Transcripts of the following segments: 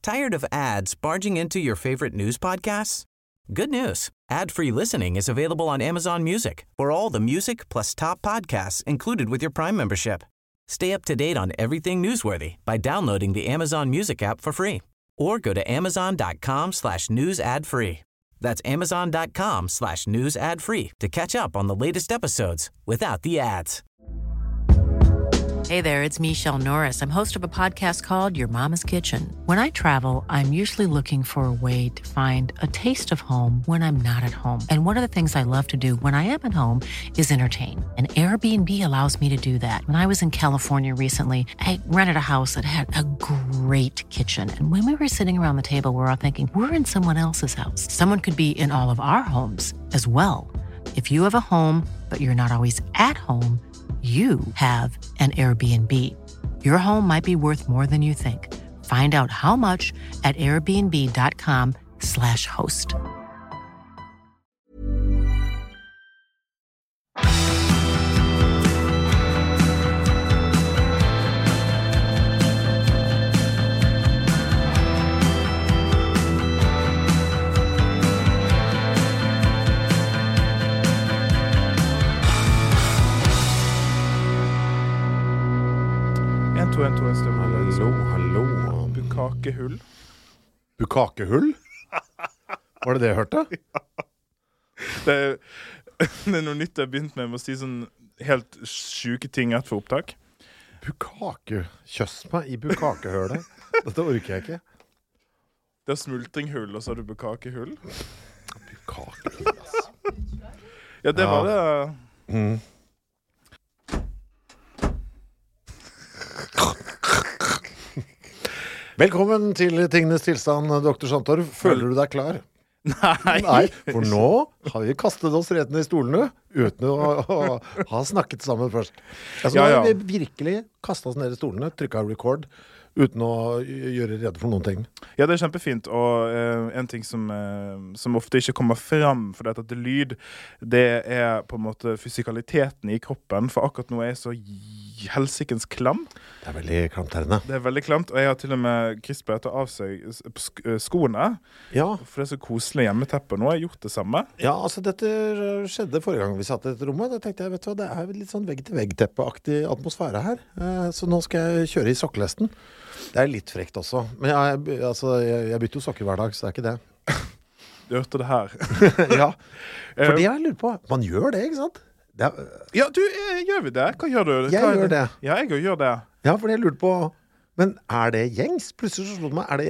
Tired of ads barging into your favorite news podcasts? Good news. Ad-free listening is available on Amazon Music for all the music plus top podcasts included with your Prime membership. Stay up to date on everything newsworthy by downloading the Amazon Music app for free or go to amazon.com/news ad free. That's amazon.com/news ad free to catch up on the latest episodes without the ads. Hey there, it's Michelle Norris. I'm host of a podcast called Your Mama's Kitchen. When I travel, I'm usually looking for a way to find a taste of home when I'm not at home. And one of the things I love to do when I am at home is entertain. And Airbnb allows me to do that. When I was in California recently, I rented a house that had a great kitchen. And when we were sitting around the table, we were all thinking, we're in someone else's house. Someone could be in all of our homes as well. If you have a home, but you're not always at home, you have an Airbnb. Your home might be worth more than you think. Find out how much at airbnb.com/host. En, to, Hallo. Bukakehull. Bukakehull? Var det jeg hørte? Det er noe nytt jeg har begynt med å si sånn helt syke ting etter for opptak. Bukake. Kjøss meg i bukakehølet. Dette orker jeg ikke. Det er smultringhull, og så har du bukakehull. Bukakehull, altså. Ja, det var det. Velkommen til Tingenes tilstand, Dr. Santorv. Føler du deg klar? Nei. For nå har vi kastet oss rett ned i stolene uten å ha snakket sammen først. Altså, nå har vi virkelig kastet oss ned i stolene, trykket record, uten å gjøre rede for noen ting. Ja, det er kjempefint, og en ting som ofte ikke kommer frem for dette til lyd, det er på en måte fysikaliteten i kroppen, for akkurat nå er jeg så helsikens klam. Det er veldig klamt her inne. Det er veldig klamt, og jeg har til og med Krisper etter av seg skoene, for det er så koselig hjemmeteppe. Nå har jeg gjort det samme. Ja, altså dette skjedde forrige gang vi satt i dette rommet. Da tenkte jeg, vet du hva, det er litt sånn vegg-til-vegg-teppeaktig atmosfære her. Så nå skal jeg kjøre i sokkelesten. Det er litt frekt også. Men jeg bytter jo sokker hver dag, så det er ikke det. Du hørte det her. Ja, for det jeg lurer på, man gjør det, ikke sant? Ja, gjør vi det? Hva gjør du? Jeg gjør det. Ja, jeg gjør det. Ja, for jeg lurte på, men er det gjengs? Plutselig så slår det meg,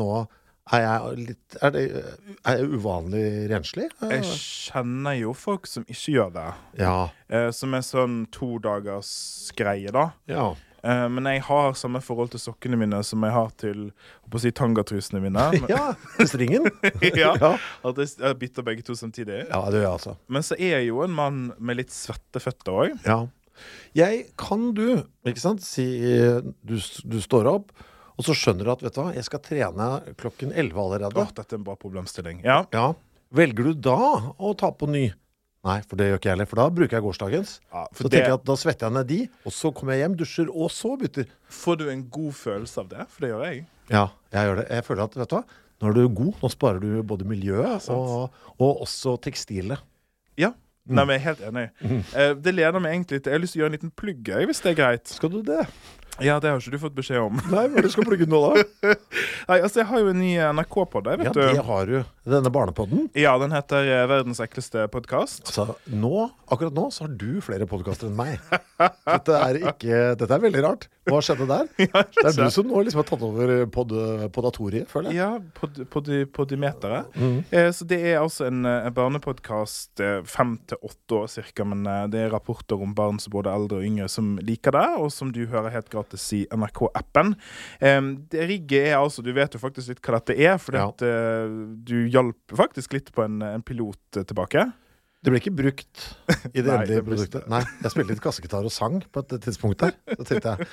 er jeg uvanlig renslig? Jeg kjenner jo folk som ikke gjør det. Ja. Som er sånn 2 dagers greie da. Ja. Men jeg har samme forhold til sokkene mine som jeg har til tangatrusene mine. Ja, stringen. Ja, at jeg bytter begge to samtidig. Ja, det gjør jeg altså. Men så er jeg jo en mann med litt svette føtter også. Ja. Kan du, ikke sant, si du står opp, og så skjønner du at, vet du hva, jeg skal trene klokken 11 allerede. Dette er en bra problemstilling. Ja. Velger du da å ta på ny? Nei, for det gjør ikke jeg heller, for da bruker jeg gårsdagens. Så tenker jeg at da svetter jeg ned de, og så kommer jeg hjem, dusjer, og så bytter. Får du en god følelse av det? For det gjør jeg. Ja, jeg gjør det. Jeg føler at, vet du hva, nå er du god, nå sparer du både miljøet og også tekstilet. Ja, nei, men jeg er helt enig. Det leder meg egentlig til, jeg har lyst til å gjøre en liten plugg, hvis det er greit. Skal du det? Ja, det har ikke du fått beskjed om. Nei, hva er det du skal plugge nå da? Nei, altså jeg har jo en ny NRK-podd, vet du. Ja, det har du. Denne barnepodden. Ja, den heter Verdens ekleste podcast. Altså, akkurat nå, så har du flere podcaster enn meg. Dette er veldig rart. Hva skjedde der? Ja, det er du som nå liksom har tatt over podatoriet, føler jeg. Ja, podimeteret. Så det er altså en barnepodcast 5 til 8 år cirka, men det er rapporter om barn som både eldre og yngre som liker det, og som du hører helt gratis i NRK-appen. Det rigget er altså, du vet jo faktisk litt hva dette er, for du hjalp faktisk litt på en pilot tilbake. Det ble ikke brukt i det endelige produktet. Nei, jeg spilte litt kassegitar og sang på et tidspunkt der. Så tenkte jeg,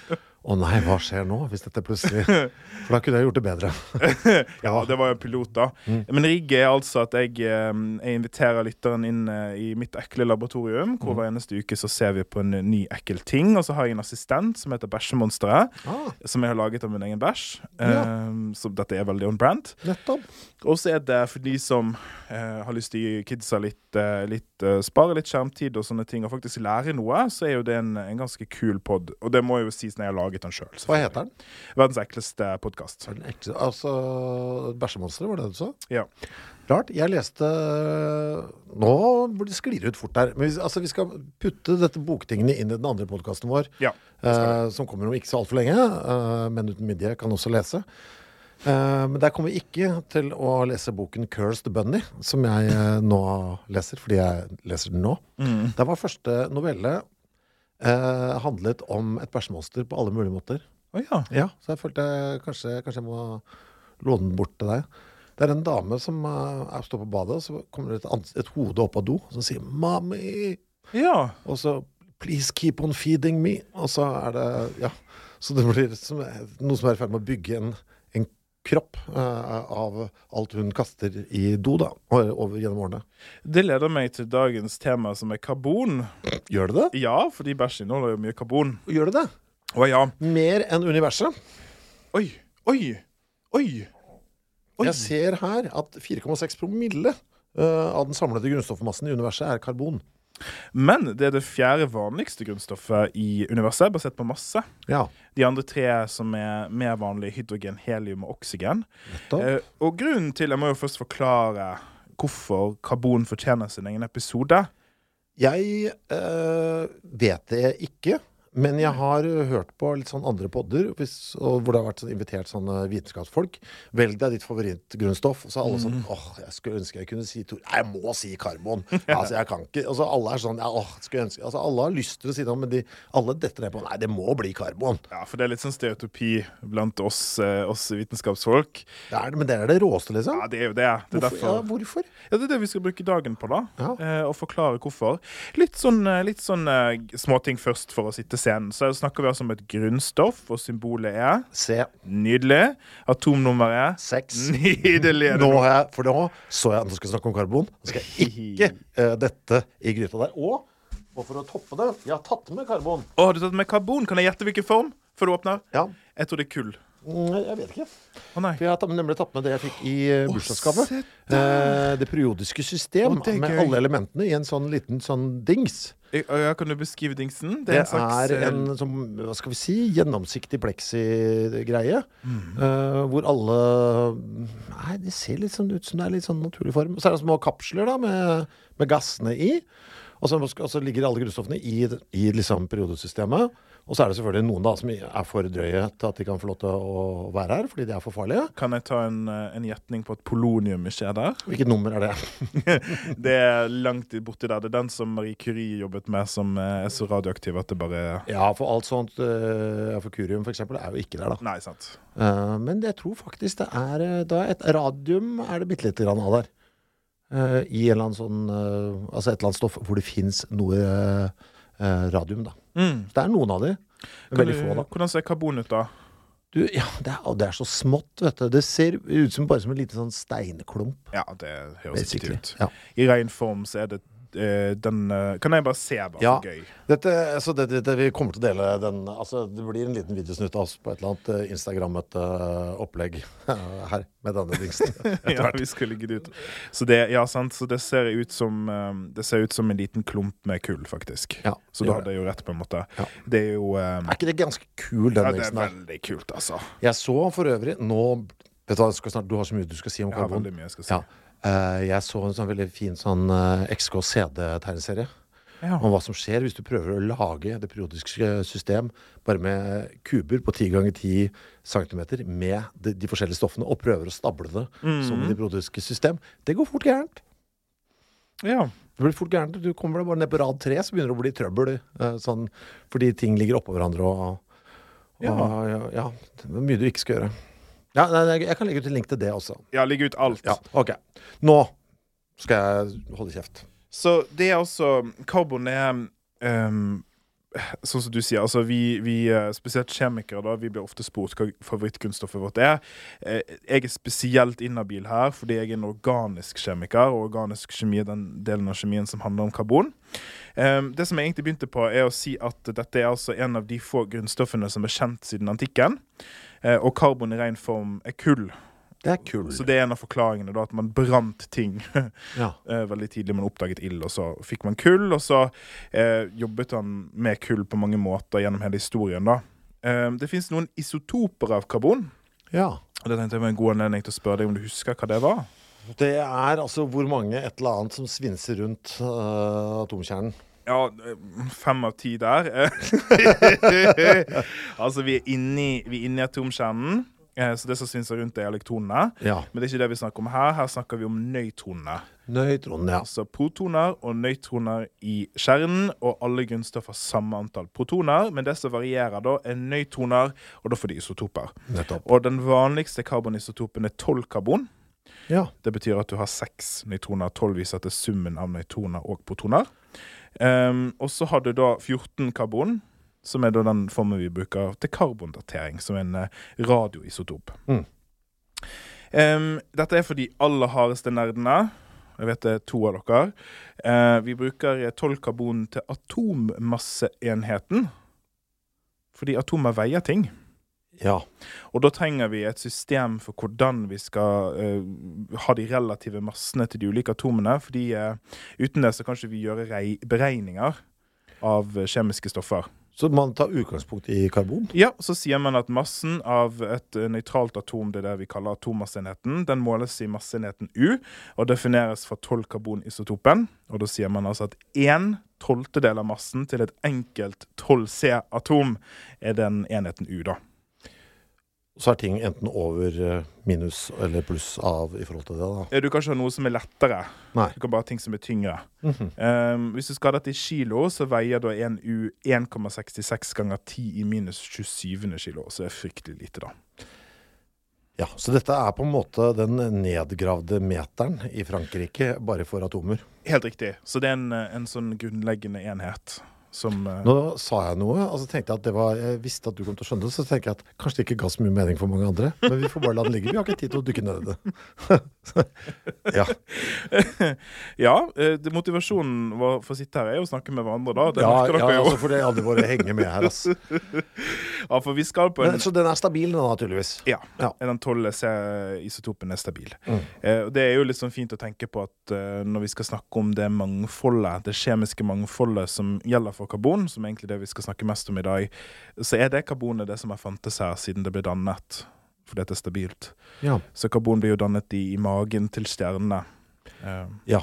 nei, hva skjer nå hvis dette plutselig... For da kunne jeg gjort det bedre. Ja, det var jo en pilot da. Men rigget altså at jeg inviterer lytteren inn i mitt ekle laboratorium, hvor hver eneste uke så ser vi på en ny ekkel ting, og så har jeg en assistent som heter Bæsjemonsteret, som jeg har laget av min egen bæsj. Så dette er veldig on-brand. Nettopp. Og så det for de som har lyst til å gi kidsa spare litt skjermtid og sånne ting, og faktisk lære noe, så er jo det en ganske kul podd. Og det må jeg jo si når jeg har laget den selv. Hva heter den? Verdens ekleste podcast. Altså, Bæsjemonsteret, var det du sa? Ja. Rart. Jeg leste... Nå sklir det ut fort der. Men vi skal putte dette boktingene inn i den andre podcasten vår, som kommer om ikke så alt for lenge, men uten midje kan også lese. Men der kommer vi ikke til å lese boken Cursed Bunny, som jeg nå leser, fordi jeg leser den nå. Det var første novelle handlet om et bæsjemonster på alle mulige måter. Ja, så jeg følte kanskje jeg må låne den bort til deg. Det en dame som står på badet, og så kommer det et hode opp av do, som sier «Mommy!» Ja. Og så «Please keep on feeding me!» Og så det, så det blir noe som i ferd med å bygge en kropp av alt hun kaster i do da, over gjennom årene. Det leder meg til dagens tema, som karbon. Gjør det det? Ja, fordi bæsj inneholder jo mye karbon. Gjør det det? Å ja. Mer enn universet. Oi. Jeg ser her at 4,6 promille av den samlede grunnstoffmassen i universet karbon. Men det det fjerde vanligste grunnstoffet i universet, basert på masse. Ja. De andre tre som mer vanlige, hydrogen, helium og oksygen. Og grunnen til, jeg må jo først forklare hvorfor karbon fortjener sin egen episode. Jeg vet det ikke. Men jeg har hørt på litt sånn andre podder, hvor det har vært invitert sånne vitenskapsfolk. Velg deg ditt favorittgrunnstoff. Og så alle sånn, jeg skulle ønske jeg kunne si jeg må si karbon. Altså, jeg kan ikke. Altså, alle sånn, skulle ønske. Altså, alle har lyst til å si det, men alle detter ned på, nei, det må bli karbon. Ja, for det litt sånn stereotypi blant oss vitenskapsfolk. Men det det råeste, liksom. Ja, det jo det. Det derfor. Hvorfor? Ja, det det vi skal bruke dagen på da. Og forklare hvorfor. Litt sånn småting først for å sitte scenen. Så snakker vi altså om et grunnstoff, og symbolet C. Nydelig. Atomnummeret 6. Nydelig. Nå så jeg at nå skal jeg snakke om karbon. Nå skal jeg ikke dette i gryta der. Og for å toppe det, jeg har tatt med karbon. Har du tatt med karbon? Kan jeg gjette hvilken form før du åpner? Ja. Jeg tror det kull. Jeg vet ikke. Nei. For jeg har nemlig tatt med det jeg fikk i bursdagsgave. Det periodiske system med alle elementene i en sånn liten dings. Kan du beskrive dingsen? Det en sånn, hva skal vi si, gjennomsiktig plexi-greie. Hvor alle... Nei, det ser litt sånn ut som det litt sånn naturlig form. Så det små kapsler da, med gassene i. Og så ligger alle grunnstoffene i liksom periodesystemet. Og så det selvfølgelig noen da som for drøye til at de kan få lov til å være her, fordi de for farlige. Kan jeg ta en gjetning på at polonium ikke der? Hvilket nummer det? Det langt borti der. Det den som Marie Curie jobbet med, som så radioaktiv at det bare... Ja, for alt sånt, for kurium for eksempel, jo ikke der da. Nei, sant. Men jeg tror faktisk det da et radium det bitte litt grann av der. I en eller annen sånn, altså et eller annet stoff hvor det finnes noe radium da. Så det noen av de. Veldig få da. Hvordan ser karbon ut da? Ja, det så smått, vet du. Det ser ut som bare som en liten sånn steinklump. Ja, det høres riktig ut. Ja. I ren form så det den... Kan jeg bare se for gøy? Dette vi kommer til å dele den... Altså, det blir en liten videosnutt av oss på et eller annet Instagrammet opplegg her med denne dingsen. Ja, vi skal ligge det ut. Så det, sant, så det ser ut som en liten klump med kull, faktisk. Ja, så da hadde jeg jo rett på en måte. Ja. Det jo... ikke det ganske kul, den dingsen her? Ja, det veldig kult, altså. Jeg så for øvrig, nå... Vet du hva, du har så mye du skal si om karbon. Ja, veldig mye jeg skal si. Ja. Jeg så en sånn veldig fin XKCD-tegneserie om hva som skjer hvis du prøver å lage det periodiske system bare med kuber på 10 ganger 10 centimeter med de forskjellige stoffene og prøver å stable det som det periodiske system. Det går fort gærent. Ja. Det blir fort gærent. Du kommer bare ned på rad 3 så begynner det å bli trøbbel sånn, fordi ting ligger oppå hverandre og det mye du ikke skal gjøre. Ja, jeg kan legge ut en link til det også. Ja, legge ut alt. Ja, ok. Nå skal jeg holde kjeft. Så det også, karbon sånn som du sier, altså vi spesielt kjemikere da, vi blir ofte spurt hva favorittkunststoffet vårt jeg spesielt inhabil her, fordi jeg en organisk kjemiker, og organisk kjemi den delen av kjemien som handler om karbon. Det som jeg egentlig begynte på å si at dette altså en av de få grunnstoffene som kjent siden antikken, og karbon I ren form kull. Det kull. Så det en av forklaringene da, at man brant ting veldig tidlig, man oppdaget ild, og så fikk man kull, og så jobbet han med kull på mange måter gjennom hele historien da. Det finnes noen isotoper av karbon. Ja. Og det tenkte jeg var en god anledning til å spørre deg om du husker hva det var. Det altså hvor mange et eller annet som svinser rundt atomkjernen. Ja, 5 av 10 der. Altså, vi inne I atomkjernen, så det som svinser rundt elektronene. Ja. Men det ikke det vi snakker om her. Her snakker vi om nøytronene. Nøytroner, ja. Altså protoner og nøytroner I kjernen, og alle grunnstoffer har samme antall protoner, men det som varierer da nøytroner, og da får de isotoper. Nettopp. Og den vanligste karbonisotopen 12 karbon. Ja. Det betyr at du har 6 nøytroner, 12 viser til summen av nøytroner og protoner. Og så har du da 14 karbon, som da den formen vi bruker til karbondatering, som en radioisotop. Dette for de aller hardeste nerdene. Jeg vet det 2 av dere. Vi bruker 12 karbon til atommasseenheten, fordi atomer veier ting. Ja. Og da trenger vi et system for hvordan vi skal ha de relative massene til de ulike atomene, fordi uten det så kan ikke vi gjøre beregninger av kjemiske stoffer. Så man tar utgangspunkt I karbon? Ja, så sier man at massen av et nøytralt atom, det vi kaller atommasseenheten, den måles I masseenheten U, og defineres fra 12 karbonisotopen. Og da sier man altså at 1/12 av massen til et enkelt 12C-atom den enheten U da. Så ting enten over minus eller pluss av I forhold til det da? Du kan ikke ha noe som lettere. Nei. Du kan bare ha ting som tyngre. Hvis du skal ha dette I kilo, så veier da en U 1,66 ganger 10 I minus 27 kilo, så det fryktelig lite da. Ja, så dette på en måte den nedgravde meteren I Frankrike, bare for atomer. Helt riktig. Så det en sånn grunnleggende enhet. Nå sa jeg noe, og så tenkte jeg at jeg visste at du kom til å skjønne det, så tenkte jeg at kanskje det ikke ga så mye mening for mange andre, men vi får bare la den ligge, vi har ikke tid til å dykke ned I det. Ja. Ja, motivasjonen for å sitte her å snakke med hverandre da. Det ja, dere jo. Altså for det hadde vært henge med her, altså. Ja, for vi skal på Så den stabil nå, naturligvis? Ja, den 12C-isotopen stabil. Det jo litt sånn fint å tenke på at når vi skal snakke om det mangfoldet, det kjemiske mangfoldet som gjelder for karbon, som egentlig det vi skal snakke mest om I dag, så det karbonet det som fantes her siden det ble dannet, for dette stabilt. Ja. Så karbon blir jo dannet I magen til stjernene. Ja.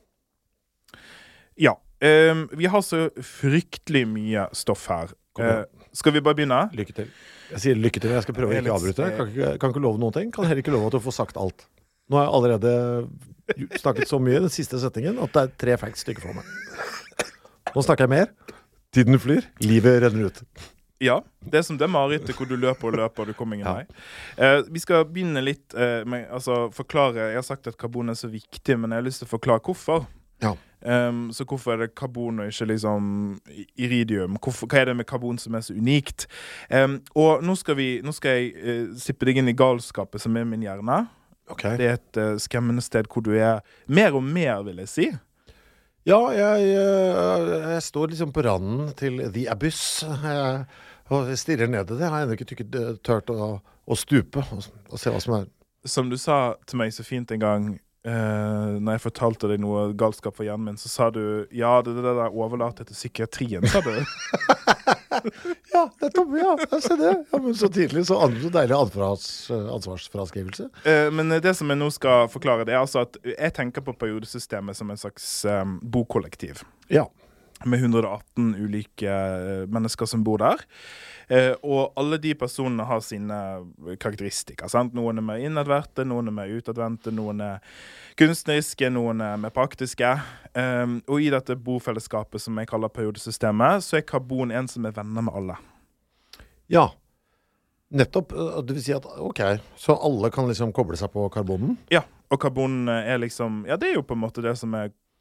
Ja. Vi har så fryktelig mye stoff her. Skal vi bare begynne? Lykke til. Jeg sier lykke til, jeg skal prøve å ikke avbryte. Kan ikke love noen ting. Kan heller ikke love at du får sagt alt. Nå har jeg allerede snakket så mye I den siste settingen at det 3 facts stykker for meg. Nå snakker jeg mer. Tiden flyr. Livet renner ut. Ja, det som det Marit, hvor du løper og du kommer ingen vei. Vi skal begynne litt med, forklare, jeg har sagt at karbon så viktig, men jeg har lyst til å forklare hvorfor. Ja. Så hvorfor det karbon og ikke liksom iridium? Hva det med karbon som så unikt? Og nå skal jeg sippe deg inn I galskapet som min hjerne. Okay. Det et skremmende sted hvor du mer og mer, vil jeg si. Ja, jeg står liksom på randen til The Abyss, og jeg stirrer ned I det. Jeg har ennå ikke tørt å stupe og se hva som Som du sa til meg så fint en gang, når jeg fortalte deg noe galskap for hjernen min, så sa du, ja, det der overlater til psykiatrien, sa du. Ja, jeg ser det. Ja, men så tidlig, så deilig ansvarsfraskrivelse. Men det som jeg nå skal forklare, det altså at jeg tenker på periodesystemet som en slags bokollektiv. Ja. Med 118 ulike mennesker som bor der. Og alle de personene har sine karakteristikker, sant? Noen mer innadvendte, noen mer utadvendte, noen kunstneriske, noen mer praktiske. Og I dette bofellesskapet som jeg kaller periodesystemet, så karbon en som venner med alle. Ja, nettopp. Det vil si at, ok, så alle kan liksom koble seg på karbonen? Ja, og karbon liksom, ja, det jo på en måte det som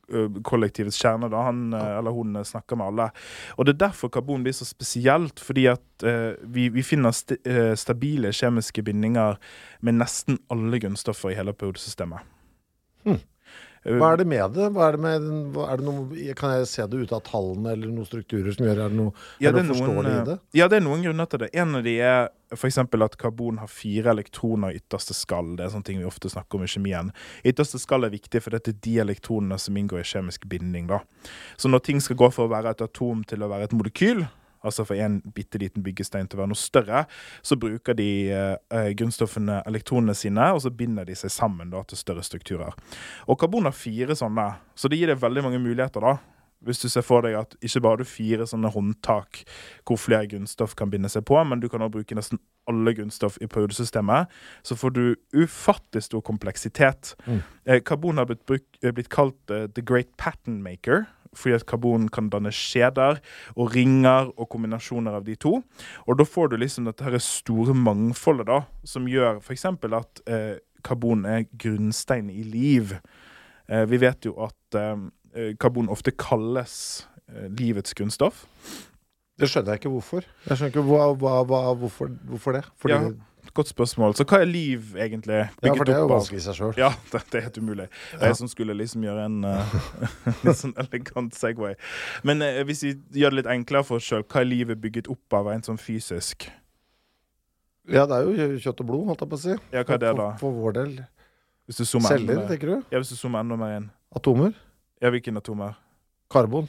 kollektivets kjerne da, han eller hun snakker med alle. Og det derfor karbon blir så spesielt, fordi at vi finner stabile kjemiske bindinger med nesten alle grunnstoffer i hele periodesystemet. Hva det med det? Er det noe, kan jeg se det ut av tallene eller noen strukturer som gjør, er det noe forståelig i det? Ja, det noen grunner til det. En av de for eksempel at karbon har 4 elektroner i ytterste skall. Det sånne ting vi ofte snakker om i kjemien. Ytterste skall viktig, for dette de elektronene som inngår i kjemisk binding da. Så når ting skal gå fra å være et atom til å være et molekyl, altså for en bitteliten byggestein til å være noe større, så bruker de grunnstoffene elektronene sine, og så binder de seg sammen da, til større strukturer. Og karbon har 4 sånne, så det gir deg veldig mange muligheter da. Hvis du ser for deg at ikke bare har du 4 sånne håndtak hvor flere grunnstoff kan binde seg på, men du kan også bruke nesten alle grunnstoff i periodesystemet, så får du ufattelig stor kompleksitet. Karbon har blitt kalt the great pattern maker, fordi at karbon kan danne skjeder og ringer og kombinasjoner av de to. Og da får du liksom dette her store mangfoldet da, som gjør for eksempel at karbon grunnstein i liv. Vi vet jo at karbon ofte kalles livets grunnstoff. Det skjønner jeg ikke hvorfor. Jeg skjønner ikke hvorfor det. Fordi godt spørsmål. Så hva liv egentlig? Ja, for det jo vanskelig i seg selv. Ja, det helt umulig. Det som skulle liksom gjøre en litt sånn elegant segway. Men hvis vi gjør det litt enklere for oss selv, hva livet bygget opp av en sånn fysisk? Ja, det jo kjøtt og blod, holdt jeg på å si. Ja, hva det da? For vår del. Hvis du zoomer celler, tenker du? Ja, hvis du zoomer enda mer inn. Atomer? Ja, hvilken atomer? Karbon.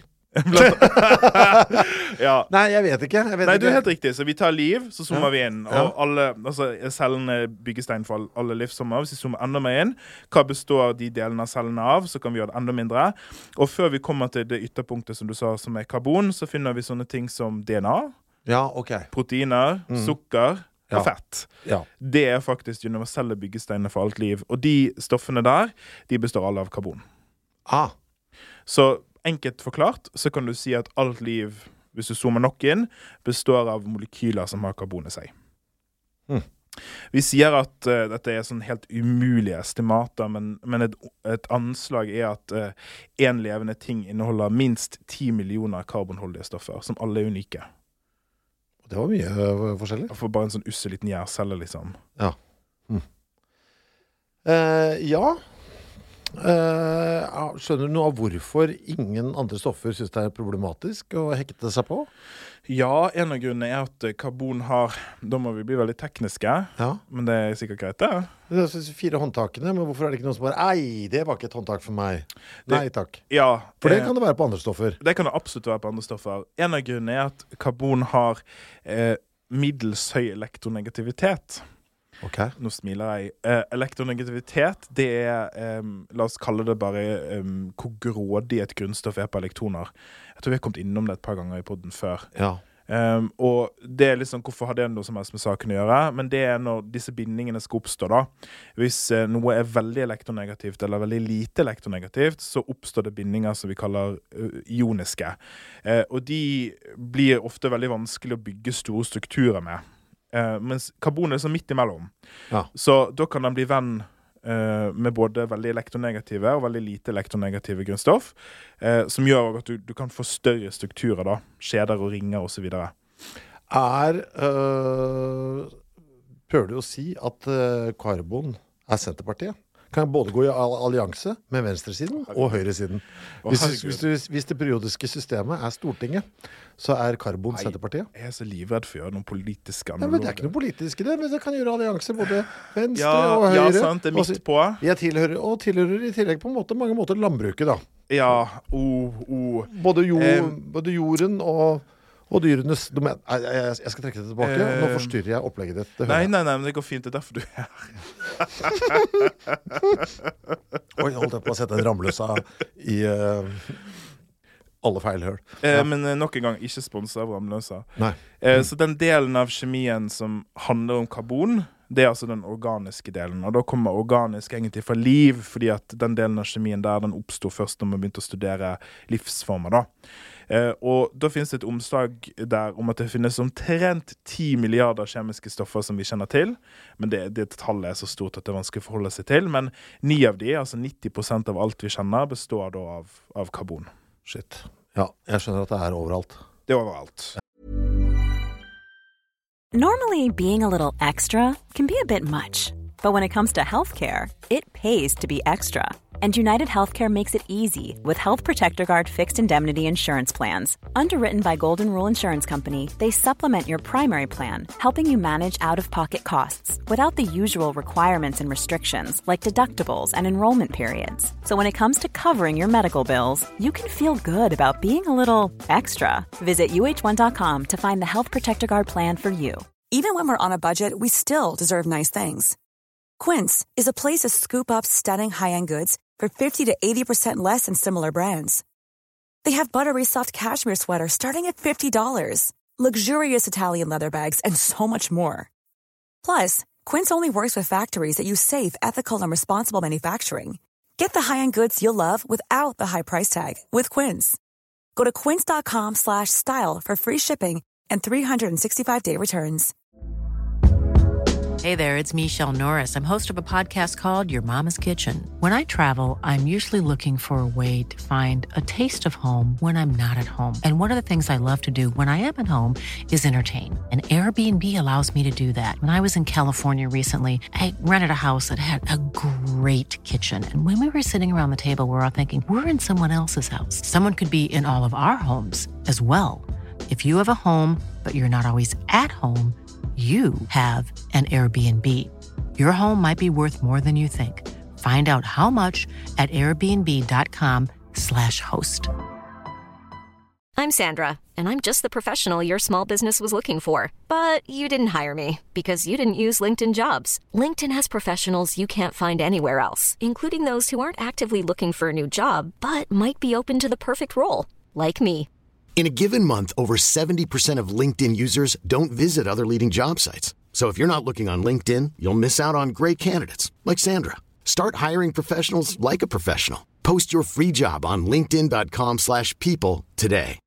Ja. Nei, jeg vet ikke. Nei, du helt riktig. Så vi tar liv, så zoomer vi inn. Og alle, altså cellene byggestein for alle livsformer. Hvis vi zoomer enda mer inn, hva består de delene av cellene av, så kan vi gjøre det enda mindre. Og før vi kommer til det ytterpunktet som du sa, som karbon, så finner vi sånne ting som DNA, proteiner, sukker og fett. Ja. Det faktisk universelle byggesteinene for alt liv. Og de stoffene der, de består alle av karbon. Så enkelt forklart, så kan du si at alt liv, hvis du zoomer nok inn, består av molekyler som har karbon i seg. Vi sier at dette sånn helt umulige estimater, men et anslag at en levende ting inneholder minst 10 millioner karbonholdige stoffer, som alle unike. Det var mye forskjellig. For bare en sånn liten gjærcelle, liksom. Ja. Skjønner du noe av hvorfor ingen andre stoffer synes det problematisk å hekte seg på? Ja, en av grunnene at karbon har, da må vi bli veldig tekniske, men det sikkert greit det. Det 4 håndtakene, men hvorfor det ikke noen som bare, ei, det var ikke et håndtak for meg. Nei, takk. Ja. For det kan det være på andre stoffer. Det kan det absolutt være på andre stoffer. En av grunnene at karbon har middels høy elektronegativitet. Okay. Nå smiler jeg. Elektronegativitet, det la oss kalle det bare hvor grådig et grunnstoff på elektroner. Jeg tror vi har kommet innom det et par ganger i podden før. Ja. Og det liksom, hvorfor har det noe som helst med saken å gjøre? Men det når disse bindingene skal oppstå da. Hvis noe veldig elektronegativt eller veldig lite elektronegativt, så oppstår det bindinger som vi kaller ioniske. Og de blir ofte veldig vanskelig å bygge store strukturer med. Mens karbon så midt imellom. Så da kan den bli venn med både veldig elektronegative og veldig lite elektronegative grunnstoff, som gjør at du kan få større strukturer da, skjeder og ringer og så videre. Prøver du å si at karbon Senterpartiet? Kan både gå i allianse med venstresiden og høyresiden. Hvis det periodiske systemet Stortinget, så karbon Senterpartiet. Jeg så livredd for å gjøre noen politiske analoger. Men det ikke noe politisk i det, men det kan gjøre allianse både venstre og høyre. Ja, sant, det midt på. Jeg tilhører i tillegg på mange måter landbruket da. Ja, Både jorden og dyrenes domen. Jeg skal trekke det tilbake. Nå forstyrrer jeg opplegget ditt. Nei, men det går fint. Det derfor du her. Oi, jeg holdt på å sette en ramløsa i alle feilhør. Men nok en gang, ikke sponset av ramløsa. Nei. Så den delen av kjemien som handler om karbon, Det er altså den organiske delen, og da kommer organisk egentlig fra liv, fordi at den delen av kjemien der, den oppstod først når man begynte å studere livsformer da. Og da finnes det et omslag der om at det finnes omtrent 10 milliarder kjemiske stoffer som vi kjenner til, men det tallet er så stort at det er vanskelig å forholde seg til, men 9 av de, altså 90% av alt vi kjenner, består da av karbon. Shit. Ja, jeg skjønner at det er overalt. Det er overalt. Normally, being a little extra can be a bit much, but when it comes to healthcare, it pays to be extra. And United Healthcare makes it easy with Health Protector Guard fixed indemnity insurance plans. Underwritten by Golden Rule Insurance Company, they supplement your primary plan, helping you manage out-of-pocket costs without the usual requirements and restrictions like deductibles and enrollment periods. So when it comes to covering your medical bills, you can feel good about being a little extra. Visit uh1.com to find the Health Protector Guard plan for you. Even when we're on a budget, we still deserve nice things. Quince is a place to scoop up stunning high-end goods for 50 to 80% less than similar brands. They have buttery soft cashmere sweaters starting at $50, luxurious Italian leather bags, and so much more. Plus, Quince only works with factories that use safe, ethical, and responsible manufacturing. Get the high-end goods you'll love without the high price tag with Quince. Go to quince.com/style for free shipping and 365-day returns. Hey there, it's Michelle Norris. I'm host of a podcast called Your Mama's Kitchen. When I travel, I'm usually looking for a way to find a taste of home when I'm not at home. And one of the things I love to do when I am at home is entertain. And Airbnb allows me to do that. When I was in California recently, I rented a house that had a great kitchen. And when we were sitting around the table, we were all thinking, we're in someone else's house. Someone could be in all of our homes as well. If you have a home, but you're not always at home, you have an Airbnb. Your home might be worth more than you think. Find out how much at airbnb.com/host. I'm Sandra, and I'm just the professional your small business was looking for. But you didn't hire me because you didn't use LinkedIn Jobs. LinkedIn has professionals you can't find anywhere else, including those who aren't actively looking for a new job, but might be open to the perfect role, like me. In a given month, over 70% of LinkedIn users don't visit other leading job sites. So if you're not looking on LinkedIn, you'll miss out on great candidates like Sandra. Start hiring professionals like a professional. Post your free job on linkedin.com/people today.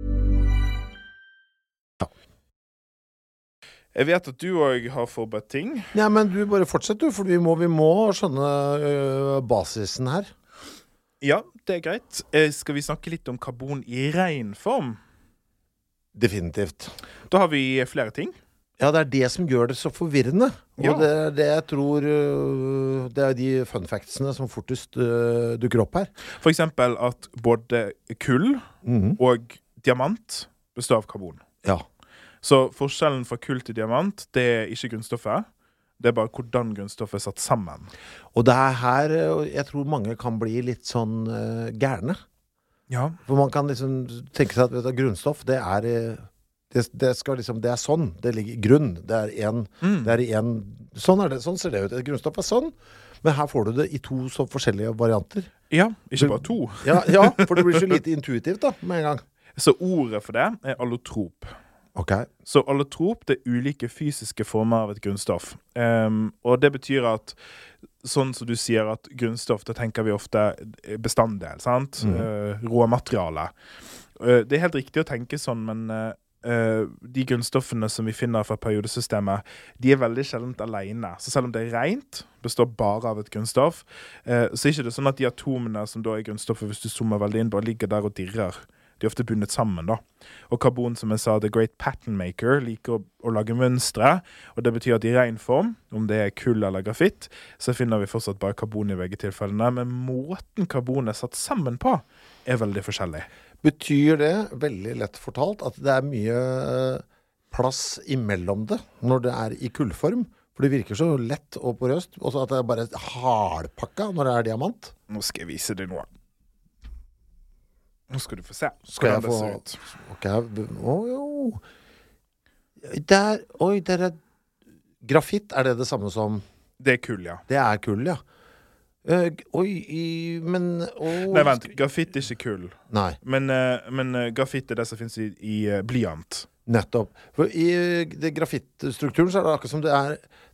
Jeg vet at du også har forberedt ting. Ja, men du bare fortsett du, for vi må skjønne basisen her. Ja, det er greit. Skal vi snakke litt om karbon i ren form? Definitivt. Da har vi flere ting. Ja, det er det som gjør det så forvirrende. Og Ja. det er det jeg tror det er de fun factsene som fortest dukker opp her. For eksempel at både kull og diamant består av karbon. Ja. Så forskjellen fra kull til diamant, det er ikke grunnstoffet. Det er bare hvordan grunnstoffet er satt sammen. Og det er her jeg tror mange kan bli litt sånn gærne. Ja. For man kan liksom tenke seg at grunnstoff, det er det skal liksom, det er sånn, det ligger i grunn, det er en, sånn ser det ut, et grunnstoff er sånn, men her får du det i to så forskjellige varianter. Ja, ikke bare to. Ja, for det blir så lite intuitivt da, med en gang. Så ordet for det er allotrop. Ok. Så allotrop, det er ulike fysiske former av et grunnstoff. Og det betyr at, sånn som du sier at grunnstoff, da tenker vi ofte bestanddel, sant? Råmateriale. Det er helt riktig å tenke sånn, men de grunnstoffene som vi finner fra periodesystemet, de er veldig sjeldent alene. Så selv om det er rent, består bare av et grunnstoff, så er ikke det sånn at de atomene som da er grunnstoffet, hvis du zoomer veldig inn, bare ligger der og dirrer. De er ofte bundet sammen da. Og karbon, som jeg sa, the great pattern maker, liker å lage mønstre, og det betyr at i ren form, om det er kull eller grafitt, så finner vi fortsatt bare karbon i begge tilfellene, men måten karbon er satt sammen på er veldig forskjellig. Betyr det, veldig lett fortalt, at det er mye plass imellom det når det er i kullform? For det virker så lett og porøst, og så at det er bare hardpakka når det er diamant? Nå skal jeg vise deg noe. Nå skal du få se hvordan det ser ut. Ok, oi, det er grafitt, er det samme som? Det er kull, ja. Det er kull, ja. Men Nei, vent, grafitt er ikke kull. Nei. Men grafitt er det som finnes i blyant. Nettopp. For i det grafittstrukturen så er det akkurat som det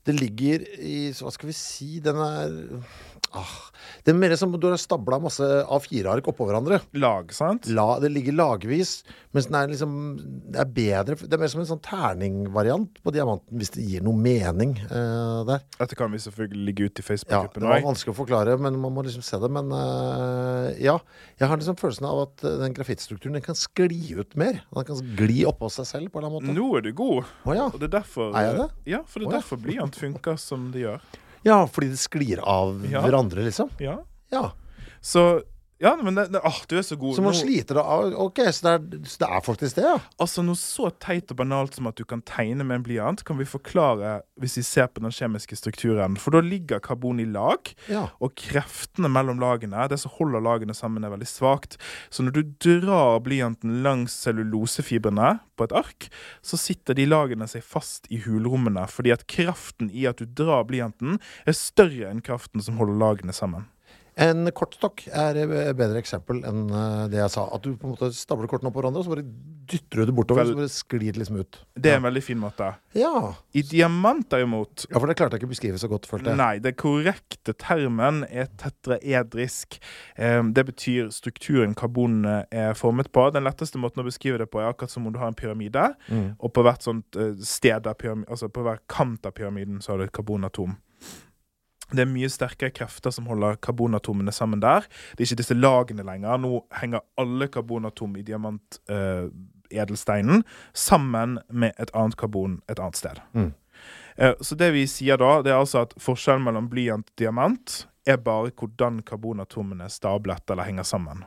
Det ligger i, hva skal vi si, den det mer som du har stablet masse A4-ark oppå hverandre. Lag, sant? Det ligger lagvis, mens den liksom, det bedre, det mer som en sånn terningvariant på diamanten, hvis det gir noe mening der. Dette kan vi selvfølgelig ligge ut i Facebook-gruppen. Ja, det var vanskelig å forklare, men man må liksom se det, men ja, jeg har liksom følelsen av at den grafittstrukturen, den kan skli ut mer. Den kan gli oppå seg selv på en eller annen måte. Nå er du god. Ja. Og det er derfor... Er jeg det? Ja, for det er derfor blyant funker som det gjør. Ja, fordi det sklir av hverandre, liksom. Ja. Ja. Så, ja, men du er så god. Så man sliter av, ok, så det er faktisk det, ja. Altså, noe så teit og banalt som at du kan tegne med en blyant, kan vi forklare hvis vi ser på den kjemiske strukturen. For da ligger karbon i lag, og kreftene mellom lagene, det som holder lagene sammen, er veldig svagt. Så når du drar blyanten langs cellulosefibrene på et ark, så sitter de lagene seg fast i hulrommene, fordi at kraften i at du drar blyanten er større enn kraften som holder lagene sammen. En kortstokk er et bedre eksempel enn det jeg sa. At du på en måte stabler kortene opp på hverandre, og så bare dytter du det bortover, så bare sklir det liksom ut. Det er en veldig fin måte. Ja. I diamant derimot... Ja, for det klarte jeg ikke å beskrive så godt, følte jeg. Nei, det korrekte termen er tetraedrisk. Det betyr strukturen karbonet er formet på. Den letteste måten å beskrive det på er akkurat som om du har en pyramide, og på hvert sånt sted av pyramiden, altså på hver kant av pyramiden, så har du et karbonatom. Det er mye sterkere krefter som holder karbonatomene sammen der. Det er ikke disse lagene lenger. Nå henger alle karbonatom i diamant-edelsteinen sammen med et annet karbon et annet sted. Så det vi sier da, det er altså at forskjellen mellom blyant og diamant er bare hvordan karbonatomene er stablet eller henger sammen.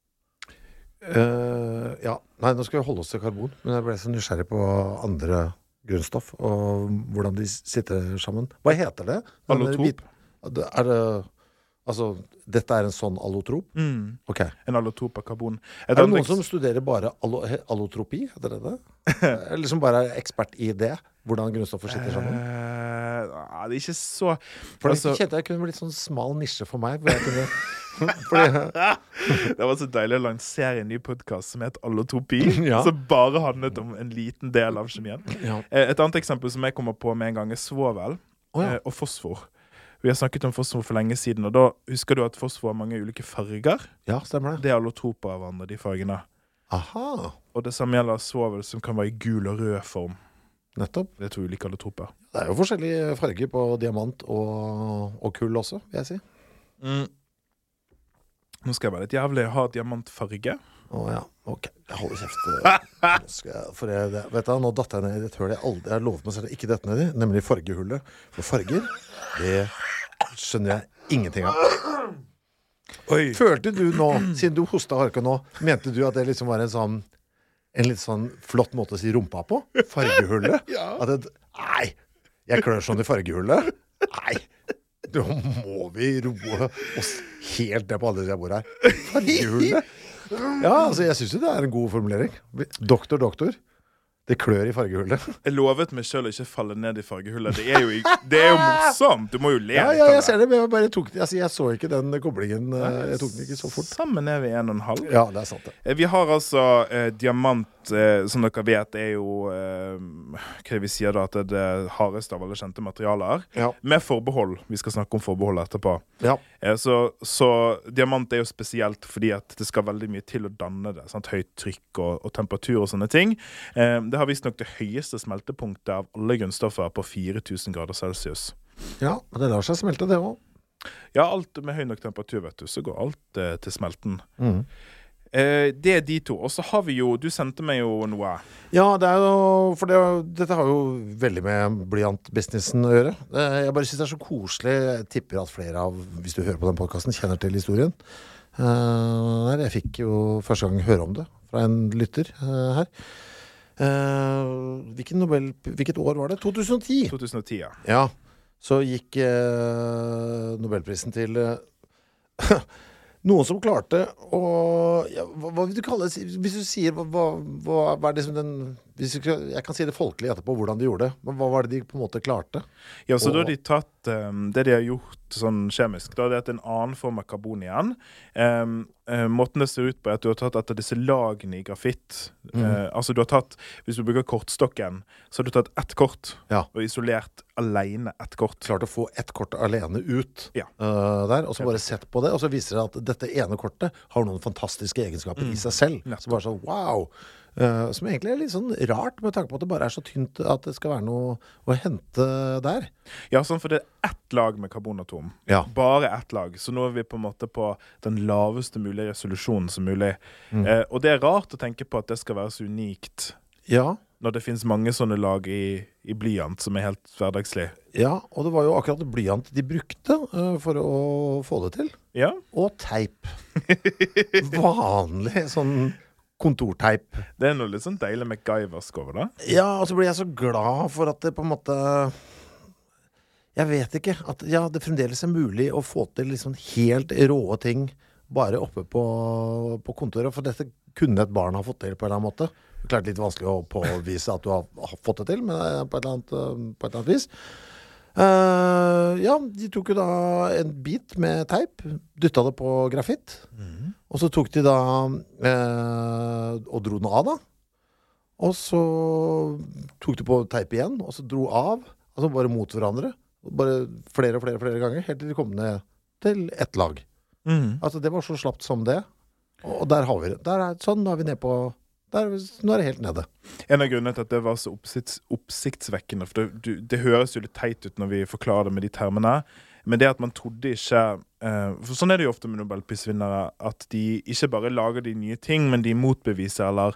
Ja, nei, nå skal vi holde oss til karbon, men jeg ble så nysgjerrig på andre grunnstoff og hvordan de sitter sammen. Hva heter det? Allotrop. Er det, altså, dette er en sånn allotrop? Ok. En allotrop av karbon. Er det noen som studerer bare allotropi? Heter det? Eller som bare er ekspert i det? Hvordan grunnstoffer sitter sammen? Det er ikke så... For det kjente jeg kunne bli sånn smal nisje for meg, hvor jeg kunne... Det var så deilig å lansere en ny podcast som heter Allotropi, som bare handlet om en liten del av kjemien. Et annet eksempel som jeg kommer på med en gang er svovel og fosfor. Vi har snakket om fosfor for lenge siden, og da husker du at fosfor har mange ulike farger. Ja, stemmer det. Det er allotroper av hverandre, de fargene. Aha. Og det samme gjelder svovel som kan være i gul og rød form. Nettopp. Det er to ulike allotroper. Det er jo forskjellige farger på diamant og kull også, vil jeg si. Nå skal jeg være litt jævlig ha diamantfarge. Ja, ok. Jeg holder kjeft. Vet du, nå datt jeg ned i det hølet jeg har lovet meg selv ikke dette ned i, nemlig fargehullet. For farger, det skjønner jeg ingenting av. Oi. Følte du nå, siden du hostet og harket nå, mente du at det liksom var en litt sånn flott måte å si rumpa på? Fargehullet? Nei, jeg klør sånn i fargehullet. Nei, da må vi roe oss helt ned på alle siden jeg bor her. Fargehullet? Ja, altså jeg synes jo det er en god formulering. Doktor. Det klør i fargehullet. Jeg lovet meg selv å ikke falle ned i fargehullet. Det er jo morsomt. Du må jo le litt av det. Ja, jeg ser det, men jeg så ikke den koblingen. Jeg tok den ikke så fort. Sammen er vi 1,5. Ja, det er sant det. Vi har altså diamant, som dere vet, er jo hva vi sier da, at det er det hardeste av alle kjente materialer. Ja. Med forbehold. Vi skal snakke om forbehold etterpå. Ja. Så diamant er jo spesielt fordi at det skal veldig mye til å danne det. Sant? Høyt trykk og temperatur og sånne ting. Det har vist nok det høyeste smeltepunktet av alle grunnstoffer på 4000 grader Celsius. Ja, men det lar seg smelte det også. Ja, alt med høy nok temperatur, vet du, så går alt til smelten. Det er de to. Og så har vi jo, du sendte meg jo noe. Ja, det er jo, for dette har jo veldig med blyant-businessen å gjøre. Jeg bare synes det er så koselig. Jeg tipper at flere av, hvis du hører på den podcasten, kjenner til historien. Jeg fikk jo første gang høre om det fra en lytter her. Hvilket år var det? 2010. 2010, ja. Ja, så gikk Nobelprisen til noen som klarte å hva vil du kalle det? Hvis du sier hva er det som den Jeg kan si det folkelig etterpå hvordan de gjorde det, men hva var det de på en måte klarte? Ja, så da har de tatt det de har gjort sånn kjemisk, da det er en annen form av karbon igjen. Måten det ser ut på er at du har tatt etter disse lagene i grafitt. Altså du har tatt, hvis du bruker kortstokken, så har du tatt ett kort og isolert alene ett kort. Klart å få ett kort alene ut der, og så bare sett på det, og så viser det at dette ene kortet har noen fantastiske egenskaper i seg selv. Så bare sånn, wow! Som egentlig er litt sånn rart med tanke på at det bare er så tynt at det skal være noe å hente der. Ja, sånn, for det er ett lag med karbonatom. Bare ett lag. Så nå er vi på en måte på den laveste mulige resolusjonen som mulig. Og det er rart å tenke på at det skal være så unikt. Ja. Når det finnes mange sånne lag i blyant som er helt hverdagslig. Ja, og det var jo akkurat blyant de brukte for å få det til. Ja. Og teip. Vanlig sånn kontorteip. Det er noe litt sånn deilig MacGyversk over det. Ja, og så blir jeg så glad for at det på en måte jeg vet ikke, at det fremdeles er mulig å få til liksom helt råe ting bare oppe på kontoret, for dette kunne et barn ha fått til på en eller annen måte. Det er klart litt vanskelig å påvise at du har fått det til, men på et eller annet vis. Ja, de tok jo da en bit med teip, dyttet det på grafitt, og så tok de da og dro den av da, og så tok de på teip igjen, og så dro av, altså bare mot hverandre, bare flere ganger, helt til de kom ned til ett lag. Altså det var så slapt som det, og der har vi det. Sånn er vi ned på nå er det helt nede. En av grunnene til at det var så oppsiktsvekkende, for det høres jo litt teit ut når vi forklarer det med de termene, men det at man trodde ikke, for sånn er det jo ofte med Nobelprisvinnere, at de ikke bare lager de nye ting, men de motbeviser, eller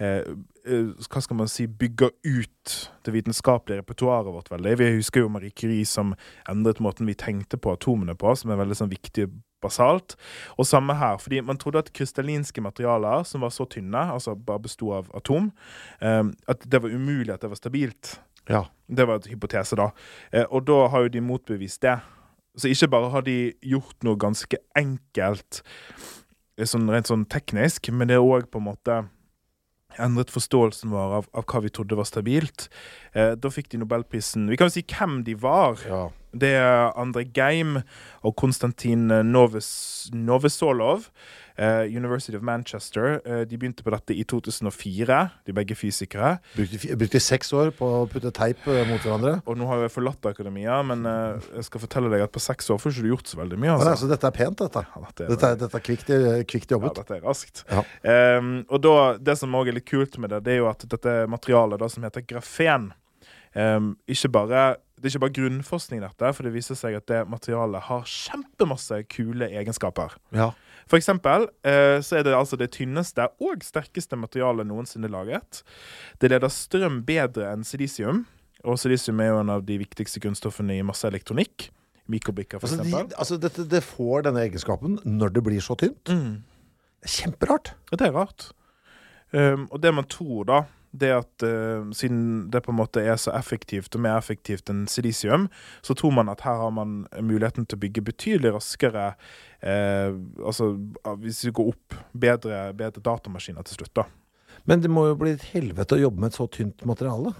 hva skal man si, bygger ut det vitenskapelige repertoaret vårt veldig. Vi husker jo Marie Curie som endret måten vi tenkte på atomene på, som er veldig sånn viktig basalt. Og samme her, fordi man trodde at krystallinske materialer som var så tynne, altså bare bestod av atom, at det var umulig at det var stabilt. Ja. Det var et hypotese da. Og da har jo de motbevist det. Så ikke bare har de gjort noe ganske enkelt, rent sånn teknisk, men det er også på en måte endret forståelsen vår av hva vi trodde var stabilt. Da fikk de Nobelprisen. Vi kan jo si hvem de var. Ja. Det er André Geim og Konstantin Novoselov, University of Manchester. De begynte på dette i 2004, de begge fysikere. Brukte 6 år på å putte teip mot hverandre. Og nå har jeg forlatt akademia, men jeg skal fortelle deg at på 6 år får ikke du gjort så veldig mye. Altså. Så dette er pent, dette? Ja, dette er kvikt jobbet? Ja, dette er raskt. Ja. Og da, det som også er litt kult med det, det er jo at dette materialet da, som heter grafen, det er ikke bare grunnforskning dette, for det viser seg at det materialet har kjempemasse kule egenskaper. Ja. For eksempel så er det altså det tynneste og sterkeste materialet noensinne laget. Det leder strøm bedre enn silisium, og silisium er jo en av de viktigste grunnstoffene i masseelektronikk, mikrobrikker for eksempel. Det får denne egenskapen når det blir så tynt. Det er kjemperart. Det er rart. Og det man tror da, det at siden det på en måte er så effektivt og mer effektivt enn silisium, så tror man at her har man muligheten til å bygge betydelig raskere, altså hvis vi går opp, bedre datamaskiner til slutt da. Men det må jo bli et helvete å jobbe med et så tynt materiale.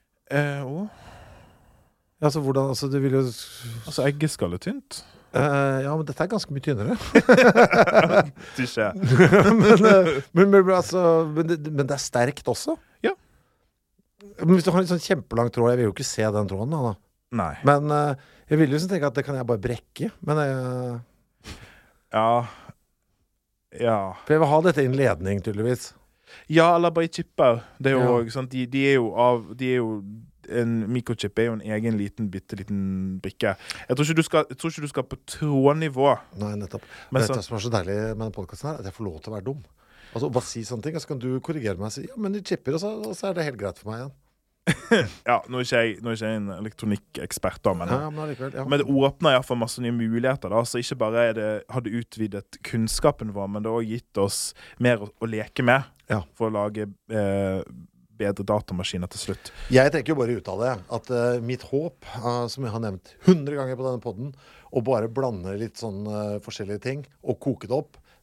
Altså hvordan, altså det vil jo... Altså eggeskall er tynt. Ja, men dette er ganske mye tynnere. men det er sterkt også. Ja. Men hvis du har en sånn kjempelang tråd, jeg vil jo ikke se den tråden da. Nei. Men jeg vil jo sånn tenke at det kan jeg bare brekke. Men Ja. For jeg vil ha dette i en ledning, tydeligvis. Ja, eller bare i chipper. Det er jo sånn, de er jo en mikrochip er jo en egen bitteliten brikke. Jeg tror ikke du skal på trådnivå. Nei, nettopp. Men det som er så deilig med den podcasten her, at jeg får lov til å være dum. Altså, bare si sånne ting, og så kan du korrigere meg og si, ja, men de chipper, og så er det helt greit for meg igjen. Ja, nå er ikke jeg en elektronikkekspert da, men det åpner i hvert fall masse nye muligheter da, så ikke bare har det utvidet kunnskapen vår, men det har også gitt oss mer å leke med for å lage bedre datamaskiner til slutt. Jeg tenker jo bare ut av det, at mitt håp, som jeg har nevnt 100 ganger på denne podden, å bare blande litt sånn forskjellige ting, og koke det opp,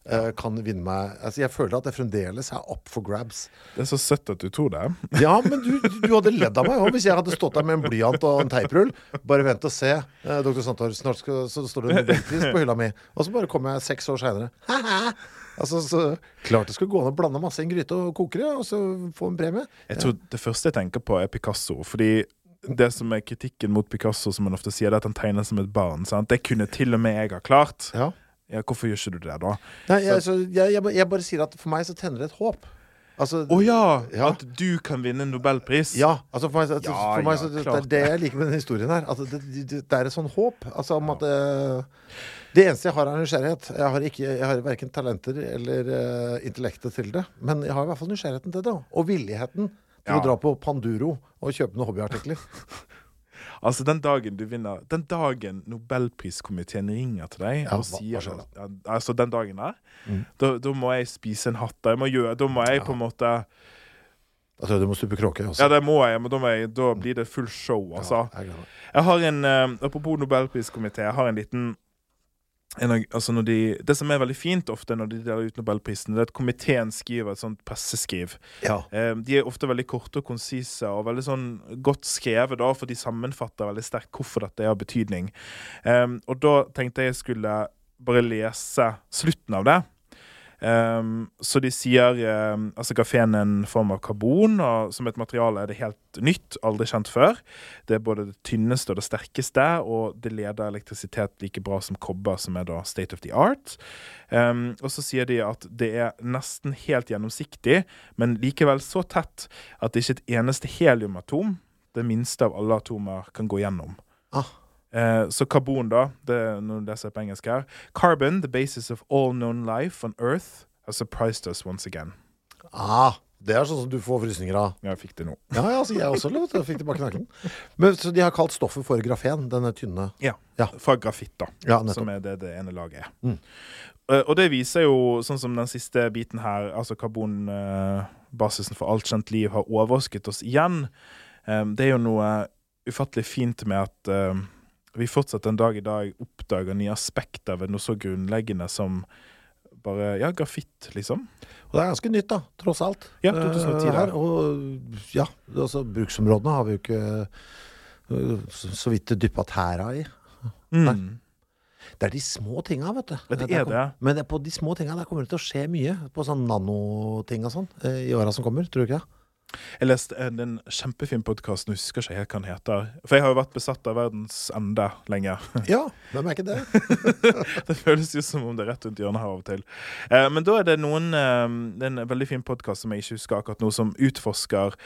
kan vinne meg. Altså, jeg føler at det fremdeles up for grabs. Det så søtt at du tror det. Ja, men du hadde ledd av meg også, hvis jeg hadde stått der med en blyant og en teiprull. Bare vent og se, Dr. Santor, snart så står det en Nobelpris på hylla mi. Og så bare kommer jeg 6 år senere. Altså, så klart det skulle gå an å blande masse i en gryte og koke det, og så få en premie. Jeg tror det første jeg tenker på Picasso, fordi det som kritikken mot Picasso, som man ofte sier, det at han tegner som et barn, sant? Det kunne til og med jeg ha klart. Ja. Ja, hvorfor gjør ikke du det da? Nei, jeg bare sier at for meg så tenner det et håp. Altså, at du kan vinne en Nobelpris. Ja, altså for meg så det jeg liker med den historien her, at det er et sånn håp. Altså om at det eneste jeg har nysgjerrighet. Jeg har hverken talenter eller intellektet til det, men jeg har i hvert fall nysgjerrigheten til det, og villigheten til å dra på Panduro og kjøpe noen hobbyartikler. Altså den dagen du vinner, den dagen Nobelpriskomiteen ringer til deg og sier, altså den dagen der, da må jeg spise en hatt, da må jeg på en måte... Jeg tror du må stupe kråke også. Ja, det må jeg, men da blir det full show, altså. Jeg har apropos Nobelpriskomité, jeg har en liten... Altså det som veldig fint ofte når de deler ut Nobelprisen, det at komiteen skriver et sånt presseskriv. Ja. De ofte veldig korte og konsise og veldig sånn godt skrevet da, for de sammenfatter veldig sterkt hvorfor dette har betydning. Og da tenkte jeg skulle bare lese slutten av det. Så de sier altså grafen en form av karbon, og som et materiale er det helt nytt, aldri kjent før. Det er både det tynneste og det sterkeste, og det leder elektrisitet like bra som kobber, som er da state of the art. Og så sier de at det er nesten helt gjennomsiktig, men likevel så tett at det ikke er et eneste heliumatom, det minste av alle atomer, kan gå gjennom. Så karbon da, nå leser jeg på engelsk her. Carbon, the basis of all known life on Earth, has surprised us once again. Det er sånn som du får frysninger av. Ja, jeg fikk det nå. Ja, altså jeg også, jeg fikk det bak knakken. Men så de har kalt stoffet for grafen, denne tynne. Ja, fra grafitt da, som er det ene laget er. Og det viser jo, sånn som den siste biten her, altså karbonbasisen for alt kjent liv har overrasket oss igjen. Det er jo noe ufattelig fint med at vi fortsatt en dag i dag oppdager nye aspekter ved noe så grunnleggende som bare, grafitt, liksom. Og det er ganske nytt da, tross alt. Ja, 2010 her. Og altså, bruksområdene har vi jo ikke så vidt dyppet tæra i. Nei. Det er de små tingene, vet du. Men på de små tingene der kommer det til å skje mye, på sånn nanoting og sånn, i årene som kommer, tror du ikke det? Jeg leste en kjempefin podcast, nå husker jeg ikke helt hva den heter. For jeg har jo vært besatt av verdens ende lenge. Ja, hvem er ikke det? Det føles jo som om det er rett rundt hjørnet her av og til. Men da er det det er en veldig fin podcast som jeg ikke husker akkurat nå, som utforsker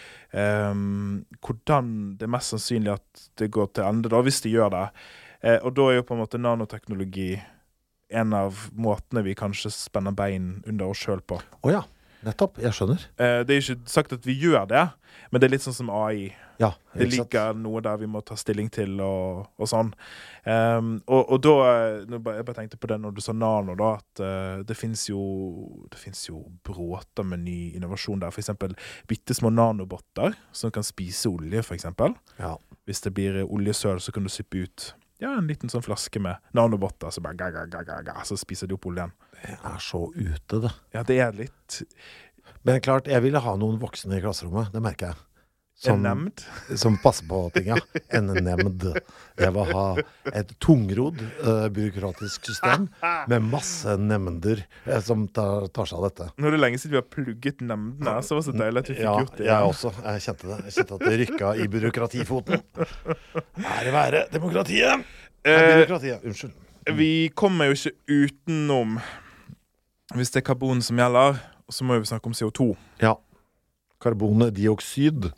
hvordan det er mest sannsynlig at det går til ende da, hvis det gjør det. Og da er jo på en måte nanoteknologi en av måtene vi kanskje spenner bein under oss selv på. Ja. Nettopp, jeg skjønner. Det er ikke sagt at vi gjør det, men det er litt sånn som AI. Ja, det liker noe der vi må ta stilling til og sånn. Og da, jeg bare tenkte på det når du sa nano da, at det finnes jo bråter med ny innovasjon der. For eksempel bittesmå nanobotter som kan spise olje, for eksempel. Ja. Hvis det blir oljesøl, så kan du sippe ut en liten sånn flaske med nanobotter, så bare så spiser de opp oljen. Det er så ute, det. Ja, det er litt... Men klart, jeg ville ha noen voksne i klasserommet, det merker jeg. En nemnd? Som passer på ting, ja. En nemnd. Jeg vil ha et tungrodd byråkratisk system med masse nemnder som tar seg av dette. Nå er det lenge siden vi har plugget nemndene, så var det så deilig at vi fikk gjort det. Ja, jeg også. Jeg kjente det. Jeg kjente at det rykket i byråkratifoten. Ære være demokratiet! Byråkratiet, unnskyld. Vi kommer jo ikke utenom, hvis det er karbon som gjelder, så må vi snakke om CO2. Ja. Karbondioksid.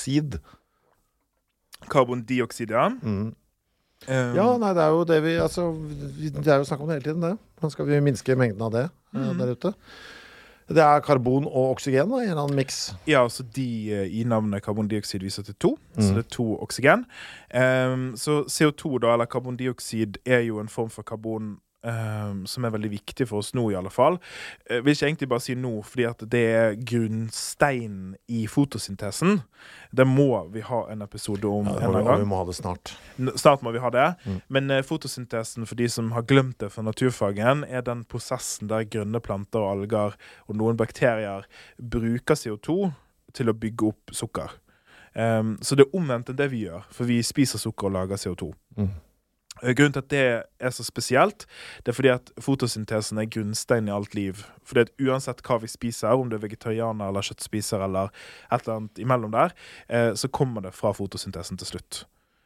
Karbondioksid, ja. Ja, nei, det er jo det det er jo snakk om det hele tiden, det. Nå skal vi minske mengden av det der ute. Det er karbon og oksygen, da, i en annen mix. Ja, så i navnet karbondioksid viser til 2, så det er 2 oksygen. Så CO2 da, eller karbondioksid, er jo en form for karbon som veldig viktig for oss nå i alle fall. Vil ikke egentlig bare si nå, fordi at det grunnsteinen i fotosyntesen. Det må vi ha en episode om en gang. Vi må ha det snart. Snart må vi ha det. Men fotosyntesen, for de som har glemt det fra naturfagen, den prosessen der grønne planter og alger og noen bakterier bruker CO2 til å bygge opp sukker. Så det omvendt enn det vi gjør, for vi spiser sukker og lager CO2. Grunnen til at det så spesielt, det fordi at fotosyntesen grunnstein i alt liv. Fordi at uansett hva vi spiser, om det vegetarianer eller kjøttspiser eller et eller annet imellom der, så kommer det fra fotosyntesen til slutt.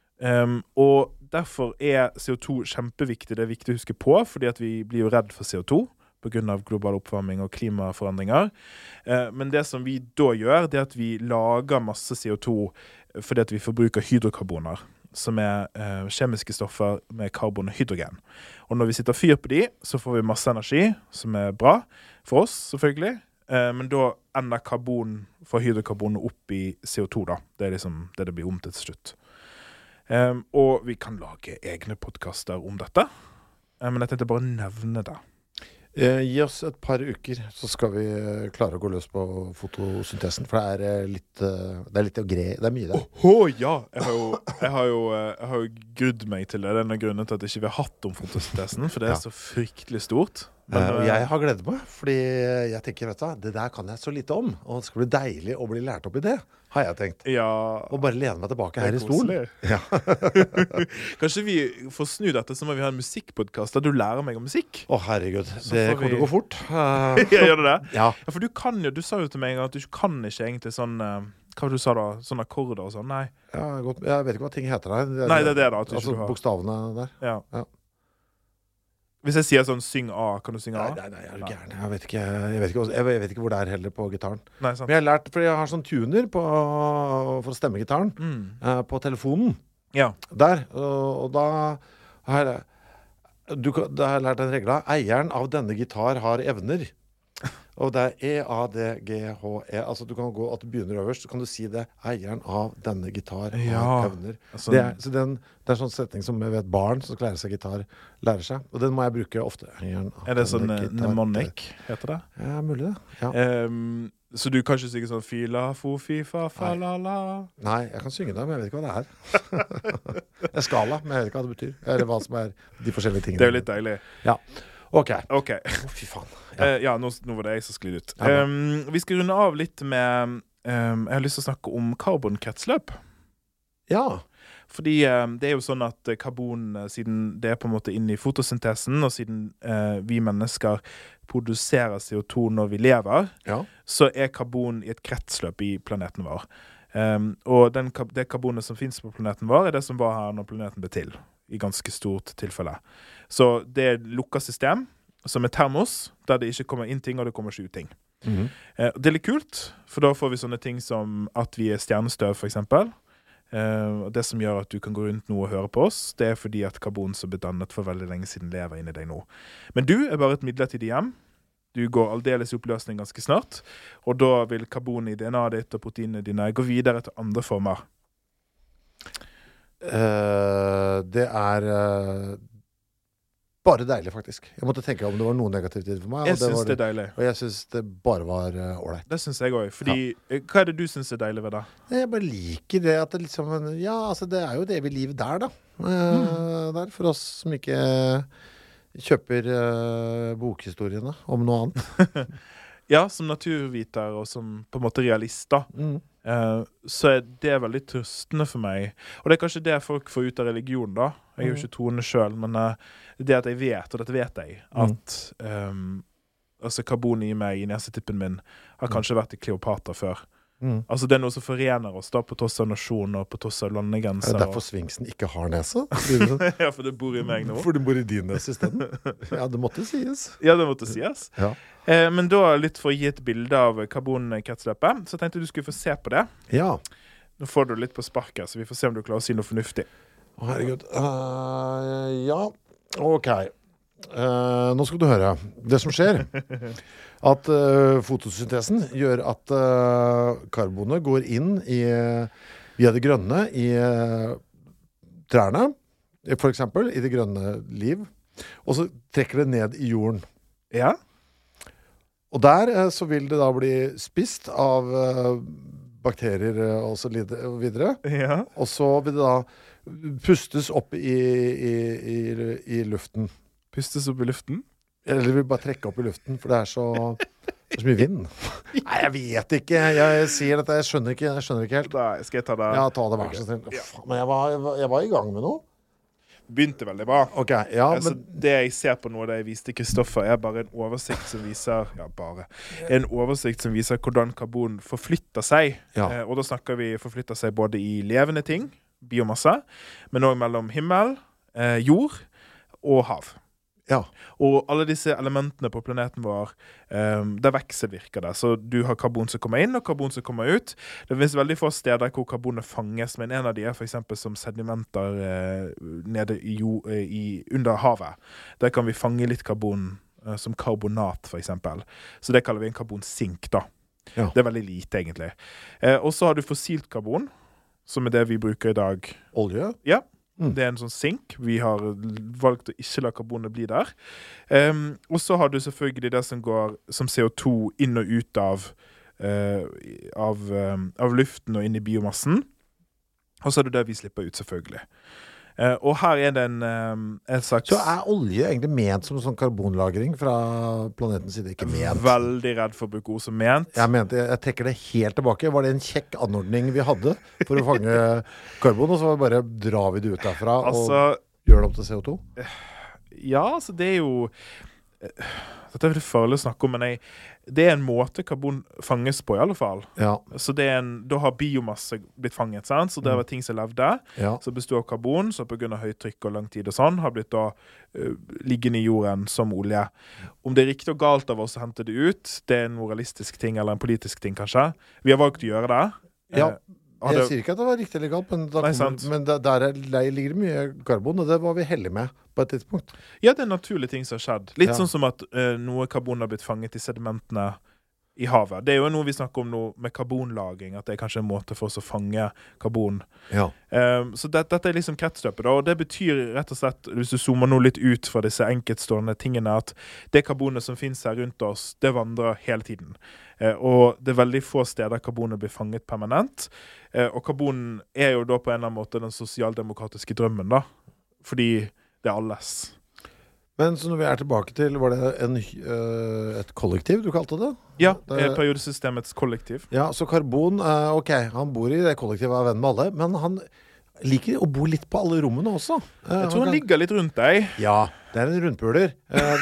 Og derfor CO2 kjempeviktig, det viktig å huske på, fordi at vi blir jo redd for CO2 på grunn av global oppvarming og klimaforandringer. Men det som vi da gjør, det at vi lager masse CO2 fordi at vi forbruker hydrokarboner, som kjemiske stoffer med karbon og hydrogen. Og når vi sitter fyr på de, så får vi masse energi, som bra for oss, selvfølgelig. Men da ender karbon fra hydrokarbonet opp i CO2 da. Det liksom det blir om til slutt. Og vi kan lage egne podcaster om dette. Men jeg tenkte bare nevne det. Gi oss et par uker, så skal vi klare å gå løs på fotosyntesen, for det litt å greie, det mye der. Ja! Jeg har jo grudd meg til det. Det en av grunnene til at ikke vi har hatt om fotosyntesen, for det så fryktelig stort. Og jeg har gledet meg, fordi jeg tenker, vet du, det der kan jeg så lite om, og det skal bli deilig å bli lært opp i det, har jeg tenkt. Ja. Og bare lene meg tilbake her i stolen. Ja. Kanskje vi får snu dette, så må vi ha en musikkpodcast der du lærer meg om musikk. Herregud, det kommer til å gå fort. Gjør det det? Ja. For du sa jo til meg at du kan ikke egentlig sånn, hva du sa da, sånne akkorder og sånn, nei. Ja, godt. Jeg vet ikke hva ting heter der. Nei, det da. At du altså bokstavene der. Ja. Hvis jeg sier sånn, syng A, kan du synge A? Nei, jeg du gæren. Jeg vet ikke hvor det heller på gitaren. Nei, sant. Men jeg har lært, fordi jeg har sånn tuner for å stemme gitaren på telefonen. Ja. Der, og da har jeg lært en regla. Eieren av denne gitar har evner. Og det E-A-D-G-H-E. Altså du kan gå at du begynner øverst, så kan du si det. Eieren av denne gitar har evner. Altså, det er sånn setning som jeg vet barn som skal lære seg gitar, lærer seg. Og den må jeg bruke ofte. Det sånn mnemonic, heter det? Ja, mulig det. Ja. Så du kan ikke synge sånn fila, fo, fi, fa, fa, la, la? Nei, jeg kan synge det, men jeg vet ikke hva det det er skala, men jeg vet ikke hva det betyr. Eller hva som de forskjellige tingene. Det jo litt deilig. Ja. Ok. Fy faen. Ja, nå var det jeg som sklid ut. Vi skal runde av litt med jeg har lyst til å snakke om karbonkretsløp. Ja. Fordi det jo sånn at karbon, siden det på en måte inne i fotosyntesen, og siden vi mennesker produserer CO2 når vi lever, så karbon i et kretsløp i planeten vår. Og det karbonet som finnes på planeten vår, det som var her når planeten ble til, i ganske stort tilfelle. Så det lukket system, som termos, der det ikke kommer inn ting, og det kommer ikke ut ting. Det litt kult, for da får vi sånne ting som at vi stjernestøv, for eksempel. Og det som gjør at du kan gå rundt nå og høre på oss, det fordi at karbon som ble dannet for veldig lenge siden lever inni deg nå. Men du bare et midlertidig hjem. Du går aldeles i oppløsning ganske snart, og da vil karbon i DNA-et ditt og proteinene dine gå videre til andre former. Det bare deilig, faktisk. Jeg måtte tenke om det var noe negativt i det for meg. Jeg synes det deilig. Og jeg synes det bare var ålreit. Det synes jeg også. Fordi, hva det du synes deilig ved det? Jeg bare liker det at det liksom, altså det jo det evige liv der da. Der, for oss som ikke kjøper bokhistoriene om noe annet. Ja, som naturviter og som på en måte realist da. Så det veldig trøstende for meg. Og det kanskje det folk får ut av religion da. Jeg jo ikke troende selv, men det at jeg vet, og dette vet jeg, at altså karbon i meg, i nesetippen min, har kanskje vært i Kleopatra før. Altså det noe som forener oss da, på tross av nasjon og på tross av landegrenser. Det derfor Sfinksen ikke har nese? Ja, for det bor i meg nå. For det bor i din nese i stedet. Ja, det måtte sies. Ja, det måtte sies. Ja. Men da litt for å gi et bilde av karbonkretsløpet, så tenkte du skulle få se på det. Ja. Nå får du litt på sparket, så vi får se om du klarer å si noe fornuftig. Herregud. Ja, ok. Nå skal du høre. Det som skjer, at fotosyntesen gjør at karbonet går inn via det grønne i trærne, for eksempel, i det grønne liv. Og så trekker det ned i jorden. Ja. Og der så vil det da bli spist av bakterier og så videre. Ja. Og så vil det da pustes opp i luften. Pustes opp i luften? Eller vil bare trekke opp i luften, for det er så mye vind. Nei, jeg vet ikke. Jeg sier dette, jeg skjønner ikke helt. Nei, skal jeg ta det? Ja, ta det, vær så snill. Men jeg var i gang med noe. Begynte veldig bra. Ok, ja, altså, det jeg ser på nå, det jeg viste Kristoffer, er bare en oversikt som viser hvordan karbon forflytter seg. Ja. Og da snakker vi forflytter seg både i levende ting, biomasse, men også mellom himmel, jord og hav. Ja. Og alle disse elementene på planeten vår, der vekselvirker det. Så du har karbon som kommer inn, og karbon som kommer ut. Det finnes veldig få steder hvor karbonet fanges, men en av de er for eksempel som sedimenter nede under havet. Der kan vi fange litt karbon som karbonat, for eksempel. Så det kaller vi en karbonsink, da. Ja. Det er veldig lite, egentlig. Og så har du fossilt karbon, som er det vi bruker i dag. Olje? Ja. Det er en sånn sink. Vi har valgt å ikke la karbonet bli der. Og så har du selvfølgelig det som går som CO2 inn og ut av luften og inn i biomassen. Og så er det det vi slipper ut, selvfølgelig. Og her er det en slags... Så er olje egentlig ment som sånn karbonlagring fra planetens side? Ikke ment. Veldig redd for å bruke ord som ment. Jeg trekker det helt tilbake. Var det en kjekk anordning vi hadde for å fange karbon, og så bare drar vi det ut derfra og gjør det opp til CO2? Ja, altså det er jo... Dette er det farlig å snakke om, men det er en måte karbon fanges på i alle fall. Ja. Så da har biomasse blitt fanget, sant? Så det var ting som levde, så består av karbon, så på grunn av høytrykk og lang tid og sånn, har blitt da liggende i jorden som olje. Om det er riktig og galt av oss å hente det ut, det er en moralistisk ting, eller en politisk ting kanskje. Vi har valgt å gjøre det. Ja. Jeg sier ikke at det var riktig eller galt, men der ligger det mye karbon, og det var vi heldige med på et tidspunkt. Ja, det er en naturlig ting som har skjedd. Litt sånn som at noe karbon har blitt fanget i sedimentene i havet. Det er jo noe vi snakker om nå med karbonlagring, at det er kanskje en måte for oss å fange karbon. Ja. Så dette er liksom kretsløpet, og det betyr rett og slett, hvis du zoomer nå litt ut fra disse enkeltstående tingene, at det karbonet som finnes her rundt oss, det vandrer hele tiden. Og det er veldig få steder karbonet blir fanget permanent. Og karbonen er jo da på en eller annen måte den sosialdemokratiske drømmen, da. Fordi det er alles. Men så når vi er tilbake til, var det et kollektiv du kalte det? Ja, periodesystemets kollektiv. Ja, så karbon, ok, han bor i det kollektivet av venn med alle, men han liker å bo litt på alle rommene også. Jeg tror han ligger litt rundt deg. Ja, det er en rundpuler.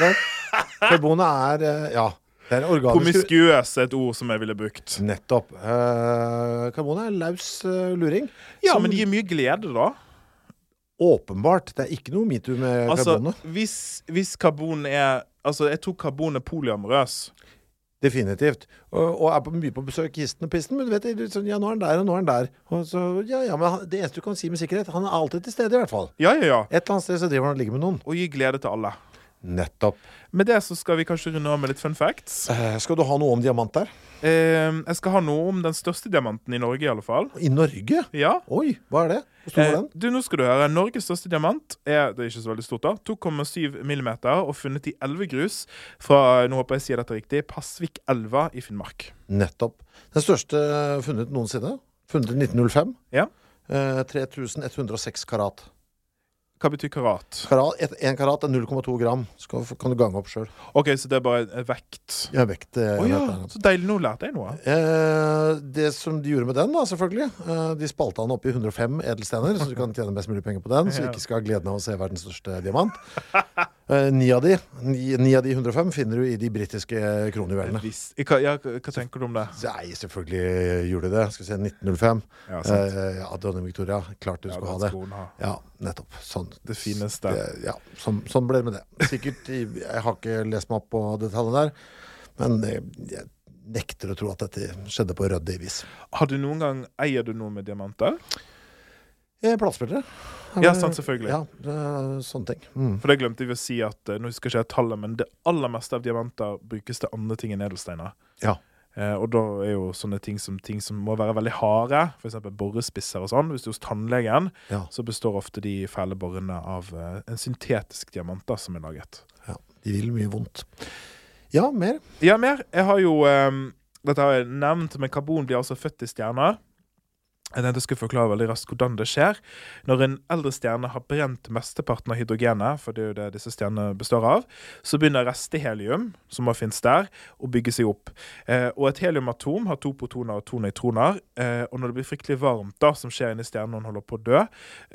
Karbonet er, ja... Promiskuøs er et ord som jeg ville brukt. Nettopp. Karbonet er laus luring. Ja, men det gir mye glede da. Åpenbart. Det er ikke noe MeToo med karbonet. Hvis karbon er... Altså, jeg tror karbon er polyamorøs. Definitivt. Og er mye på besøk i histen og pisten, men du vet, ja, nå er han der, og nå er han der. Og så, men det eneste du kan si med sikkerhet, han er alltid til stede i hvert fall. Ja. Et eller annet sted så driver han og ligger med noen. Og gir glede til alle. Nettopp. Med det så skal vi kanskje runde av med litt fun facts. Skal du ha noe om diamant der? Jeg skal ha noe om den største diamanten i Norge i alle fall. I Norge? Ja. Oi, hva er det? Hvor stor er den? Nå skal du høre. Norges største diamant det er ikke så veldig stort da, 2,7 millimeter og funnet i elvegrus fra, nå håper jeg sier dette riktig, Pasvik-elva i Finnmark. Nettopp. Den største funnet noensinne. Funnet i 1905. Ja. 3106 karat. Hva betyr karat? En karat er 0,2 gram. Kan du gange opp selv. Ok, så det er bare vekt? Ja, vekt. Så deilig, nå lærte jeg noe. Det som de gjorde med den da, selvfølgelig. De spalta den opp i 105 edelstener, så du kan tjene mest mulig penger på den, så du ikke skal ha gleden av å se verdens største diamant. 9 av de 105 finner du i de britiske kronjuvelene. Hva tenker du om det? Nei, selvfølgelig gjorde de det. Skal vi se, 1905. Ja, Dronning Victoria. Klart du skal ha det. Ja, nettopp. Sånn. Det fineste. Sånn ble det med det. Sikkert, jeg har ikke lest meg opp på detaljene der, men jeg nekter å tro at dette skjedde på rødde vis. Eier du noe med diamanter? Platespillere. Ja, sant, selvfølgelig. Ja, sånne ting. For det glemte vi å si at, nå husker ikke jeg tallet, men det aller meste av diamanter brukes til andre ting enn edelsteiner. Ja. Og da jo sånne ting som må være veldig harde, for eksempel borrespisser og sånn. Hvis du hos tannlegen, så består ofte de fæle borrene av en syntetisk diamant da, som laget. Ja, de vil mye vondt. Ja, mer? Ja, mer. Jeg har jo, dette har jeg nevnt, men karbon blir altså født i stjerner. Jeg tenkte jeg skulle forklare veldig raskt hvordan det skjer. Når en eldre stjerne har brent mesteparten av hydrogenet, for det jo det disse stjernene består av, så begynner restehelium, som må finnes der, å bygge seg opp. Og et heliumatom har 2 protoner og 2 nøytroner, og når det blir fryktelig varmt da, som skjer inne i stjernen når den holder på å dø,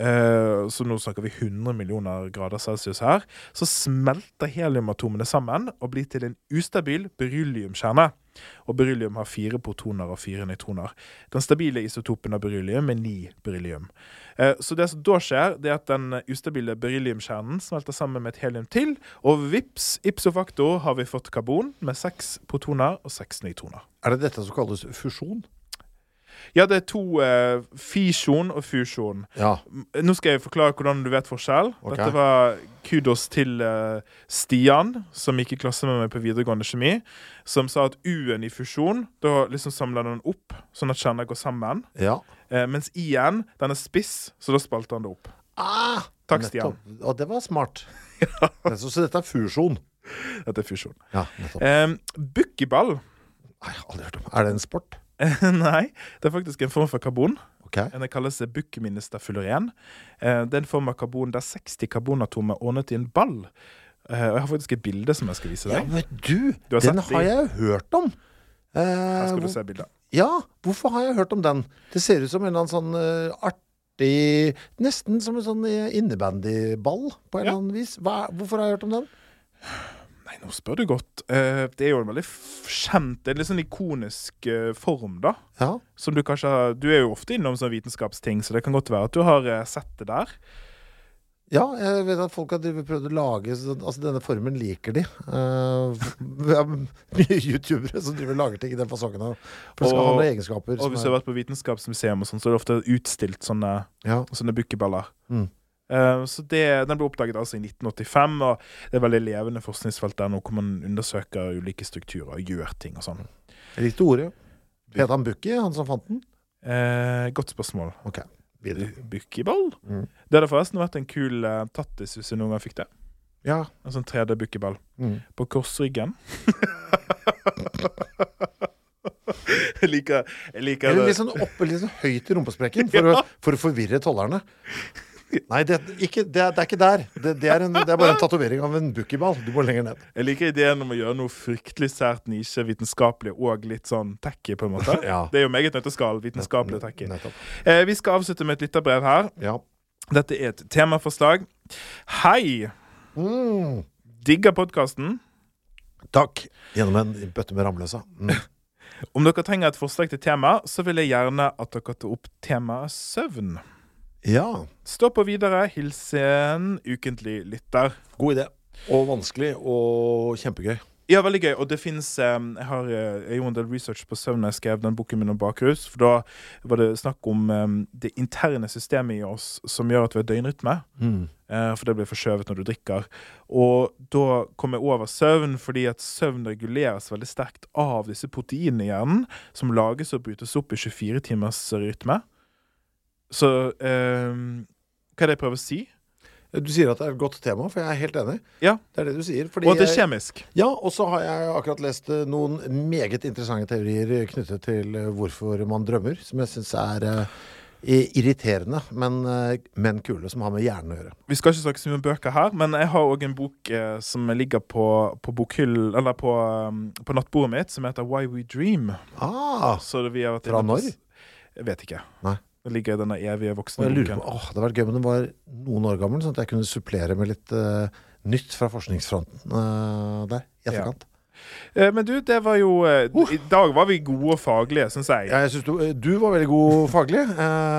så nå snakker vi 100 millioner grader Celsius her, så smelter heliumatomene sammen og blir til en ustabil berylliumkjerne. Og beryllium har 4 protoner og 4 nøytroner. Den stabile isotopen av beryllium 9 beryllium. Så det som da skjer, det at den ustabile berylliumkjernen smelter sammen med et helium til, og vips, ipso facto har vi fått karbon med 6 protoner og 6 nøytroner. Det dette som kalles fusjon? Ja, det 2 fisjon og fusjon. Ja. Nå skal jeg forklare hvordan du vet forskjell. Okay. Dette var kudos til Stian, som gikk i klasse med meg på videregående kjemi, som sa at U-en i fusjon, da liksom samler den opp, sånn at kjerner går sammen. Ja. Mens I-en, den spiss, så da spalter han det opp. Takk, Stian. Og det var smart. Så dette fusjon? Dette fusjon. Ja, nettopp. Bukkeball. Aldri hørt om. Det en sport? Nei, det faktisk en form for karbon. Okay. Det kalles bukkministafulluren. Det en form av karbon der 60 karbonatomer ordnet i en ball. Og jeg har faktisk et bilde som jeg skal vise deg. Ja, men du den har jeg jo hørt om. Her skal du se bildet. Ja, hvorfor har jeg hørt om den? Det ser ut som en eller annen sånn artig, nesten som en sånn innebandyball på en eller annen vis. Hvorfor har jeg hørt om den? Nei, nå spør du godt. Det jo en veldig kjent, det en litt sånn ikonisk form da. Ja. Som du kanskje har, du jo ofte innom sånn vitenskapsting, så det kan godt være at du har sett det der. Ja, jeg vet at folk har prøvd å lage, altså denne formen liker de. Vi har mye YouTubere som driver og lager ting i den fasongen, for det skal ha noen egenskaper. Og hvis du har vært på vitenskapsmuseum og sånn, så det ofte utstilt sånne bukkeballer. Så den ble oppdaget altså i 1985, og det veldig levende forskningsfelt der nå, hvor man undersøker ulike strukturer og gjør ting og sånn. Jeg likte ordet. Heter han Bukki, han som fant den? Godt spørsmål. Ok, videre. Bukkeball? Det hadde forresten vært en kul tattis hvis du noen gang fikk det. Ja. En sånn 3D-bukkeball. På korsryggen. Jeg liker Eller litt sånn oppe, litt sånn høyt i rumpesprekken for å forvirre tollerne. Nei, det er ikke der. Det er bare en tatovering av en bukkeball. Du må lenger ned. Jeg liker ideen om å gjøre noe fryktelig sært nisje, vitenskapelig og litt sånn tacky på en måte. Ja. Det jo meget nøtteskall, vitenskapelig og tacky. Vi skal avslutte med et lite brev her. Ja. Dette et temaforslag. Hei! Digger podcasten. Takk. Gjennom en bøtte med ramløsa. Om dere trenger et forslag til tema, så vil jeg gjerne at dere tar opp temaet søvn. Ja. Stå på videre, hilsen ukentlig lytter. God idé. Og vanskelig, og kjempegøy. Ja, veldig gøy. Og det finnes, jeg gjorde en del research på søvn når jeg skrev den boken min om bakrus, for da var det snakk om det interne systemet i oss som gjør at vi har døgnrytme. For det blir forskjøvet når du drikker. Og da kom jeg over søvn, fordi at søvn reguleres veldig sterkt av disse proteinene i hjernen, som lages og brytes opp i 24 timers rytme. Så hva det jeg prøver å si? Du sier at det et godt tema, for jeg helt enig. Ja. Det det du sier. Og det kjemisk. Ja, og så har jeg akkurat lest noen meget interessante teorier knyttet til hvorfor man drømmer, som jeg synes irriterende, men kule, som har med hjernen å gjøre. Vi skal ikke snakke så mye om bøker her, men jeg har også en bok som ligger på bokhyll, eller på nattbordet mitt, som heter Why We Dream. Så vi har vært fra når? Jeg vet ikke. Nei. Det ligger i denne evige voksne boken. Det var gøy, men den var noen år gammel, sånn at jeg kunne supplere med litt nytt fra forskningsfronten der, i etterkant. Ja. Men du, det var jo i dag var vi gode og faglige, synes jeg. Ja, jeg synes du var veldig god faglig.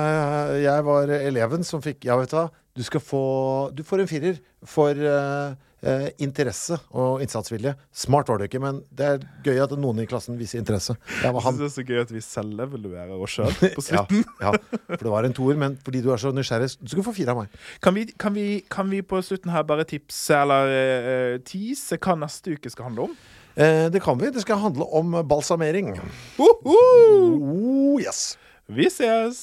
Jeg var eleven som fikk, ja, vet du hva, du får en 4 for interesse og innsatsvilje. Smart var det ikke, men det er gøy at noen i klassen viser interesse. Jeg synes det er så gøy at vi selv evaluerer oss selv på slutten. ja, for det var en toer, men fordi du er så nysgjerrig, du skal få 4 av meg. Kan vi på slutten her bare tipse eller tease hva neste uke skal handle om? Det kan vi. Det skal handle om balsamering. Yes! Vi ses!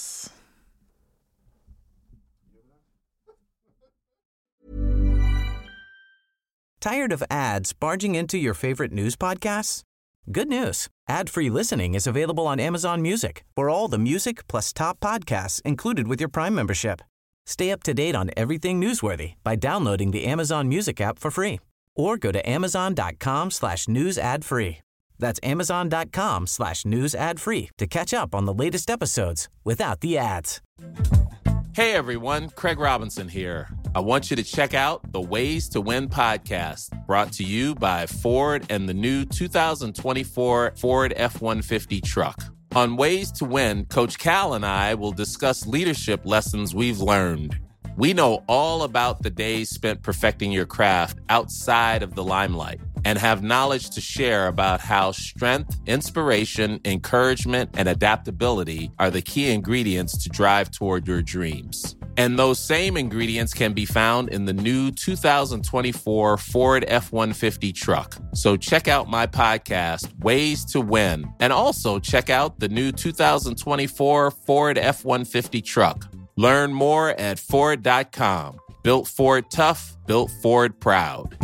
Tired of ads barging into your favorite news podcasts? Good news. Ad-free listening is available on Amazon Music for all the music plus top podcasts included with your Prime membership. Stay up to date on everything newsworthy by downloading the Amazon Music app for free or go to amazon.com/news ad free. That's amazon.com/news ad free to catch up on the latest episodes without the ads. Hey everyone, Craig Robinson here. I want you to check out the Ways to Win podcast, brought to you by Ford and the new 2024 Ford F-150 truck. On Ways to Win, Coach Cal and I will discuss leadership lessons we've learned. We know all about the days spent perfecting your craft outside of the limelight and have knowledge to share about how strength, inspiration, encouragement, and adaptability are the key ingredients to drive toward your dreams. And those same ingredients can be found in the new 2024 Ford F-150 truck. So check out my podcast, Ways to Win, and also check out the new 2024 Ford F-150 truck. Learn more at Ford.com. Built Ford tough, built Ford proud.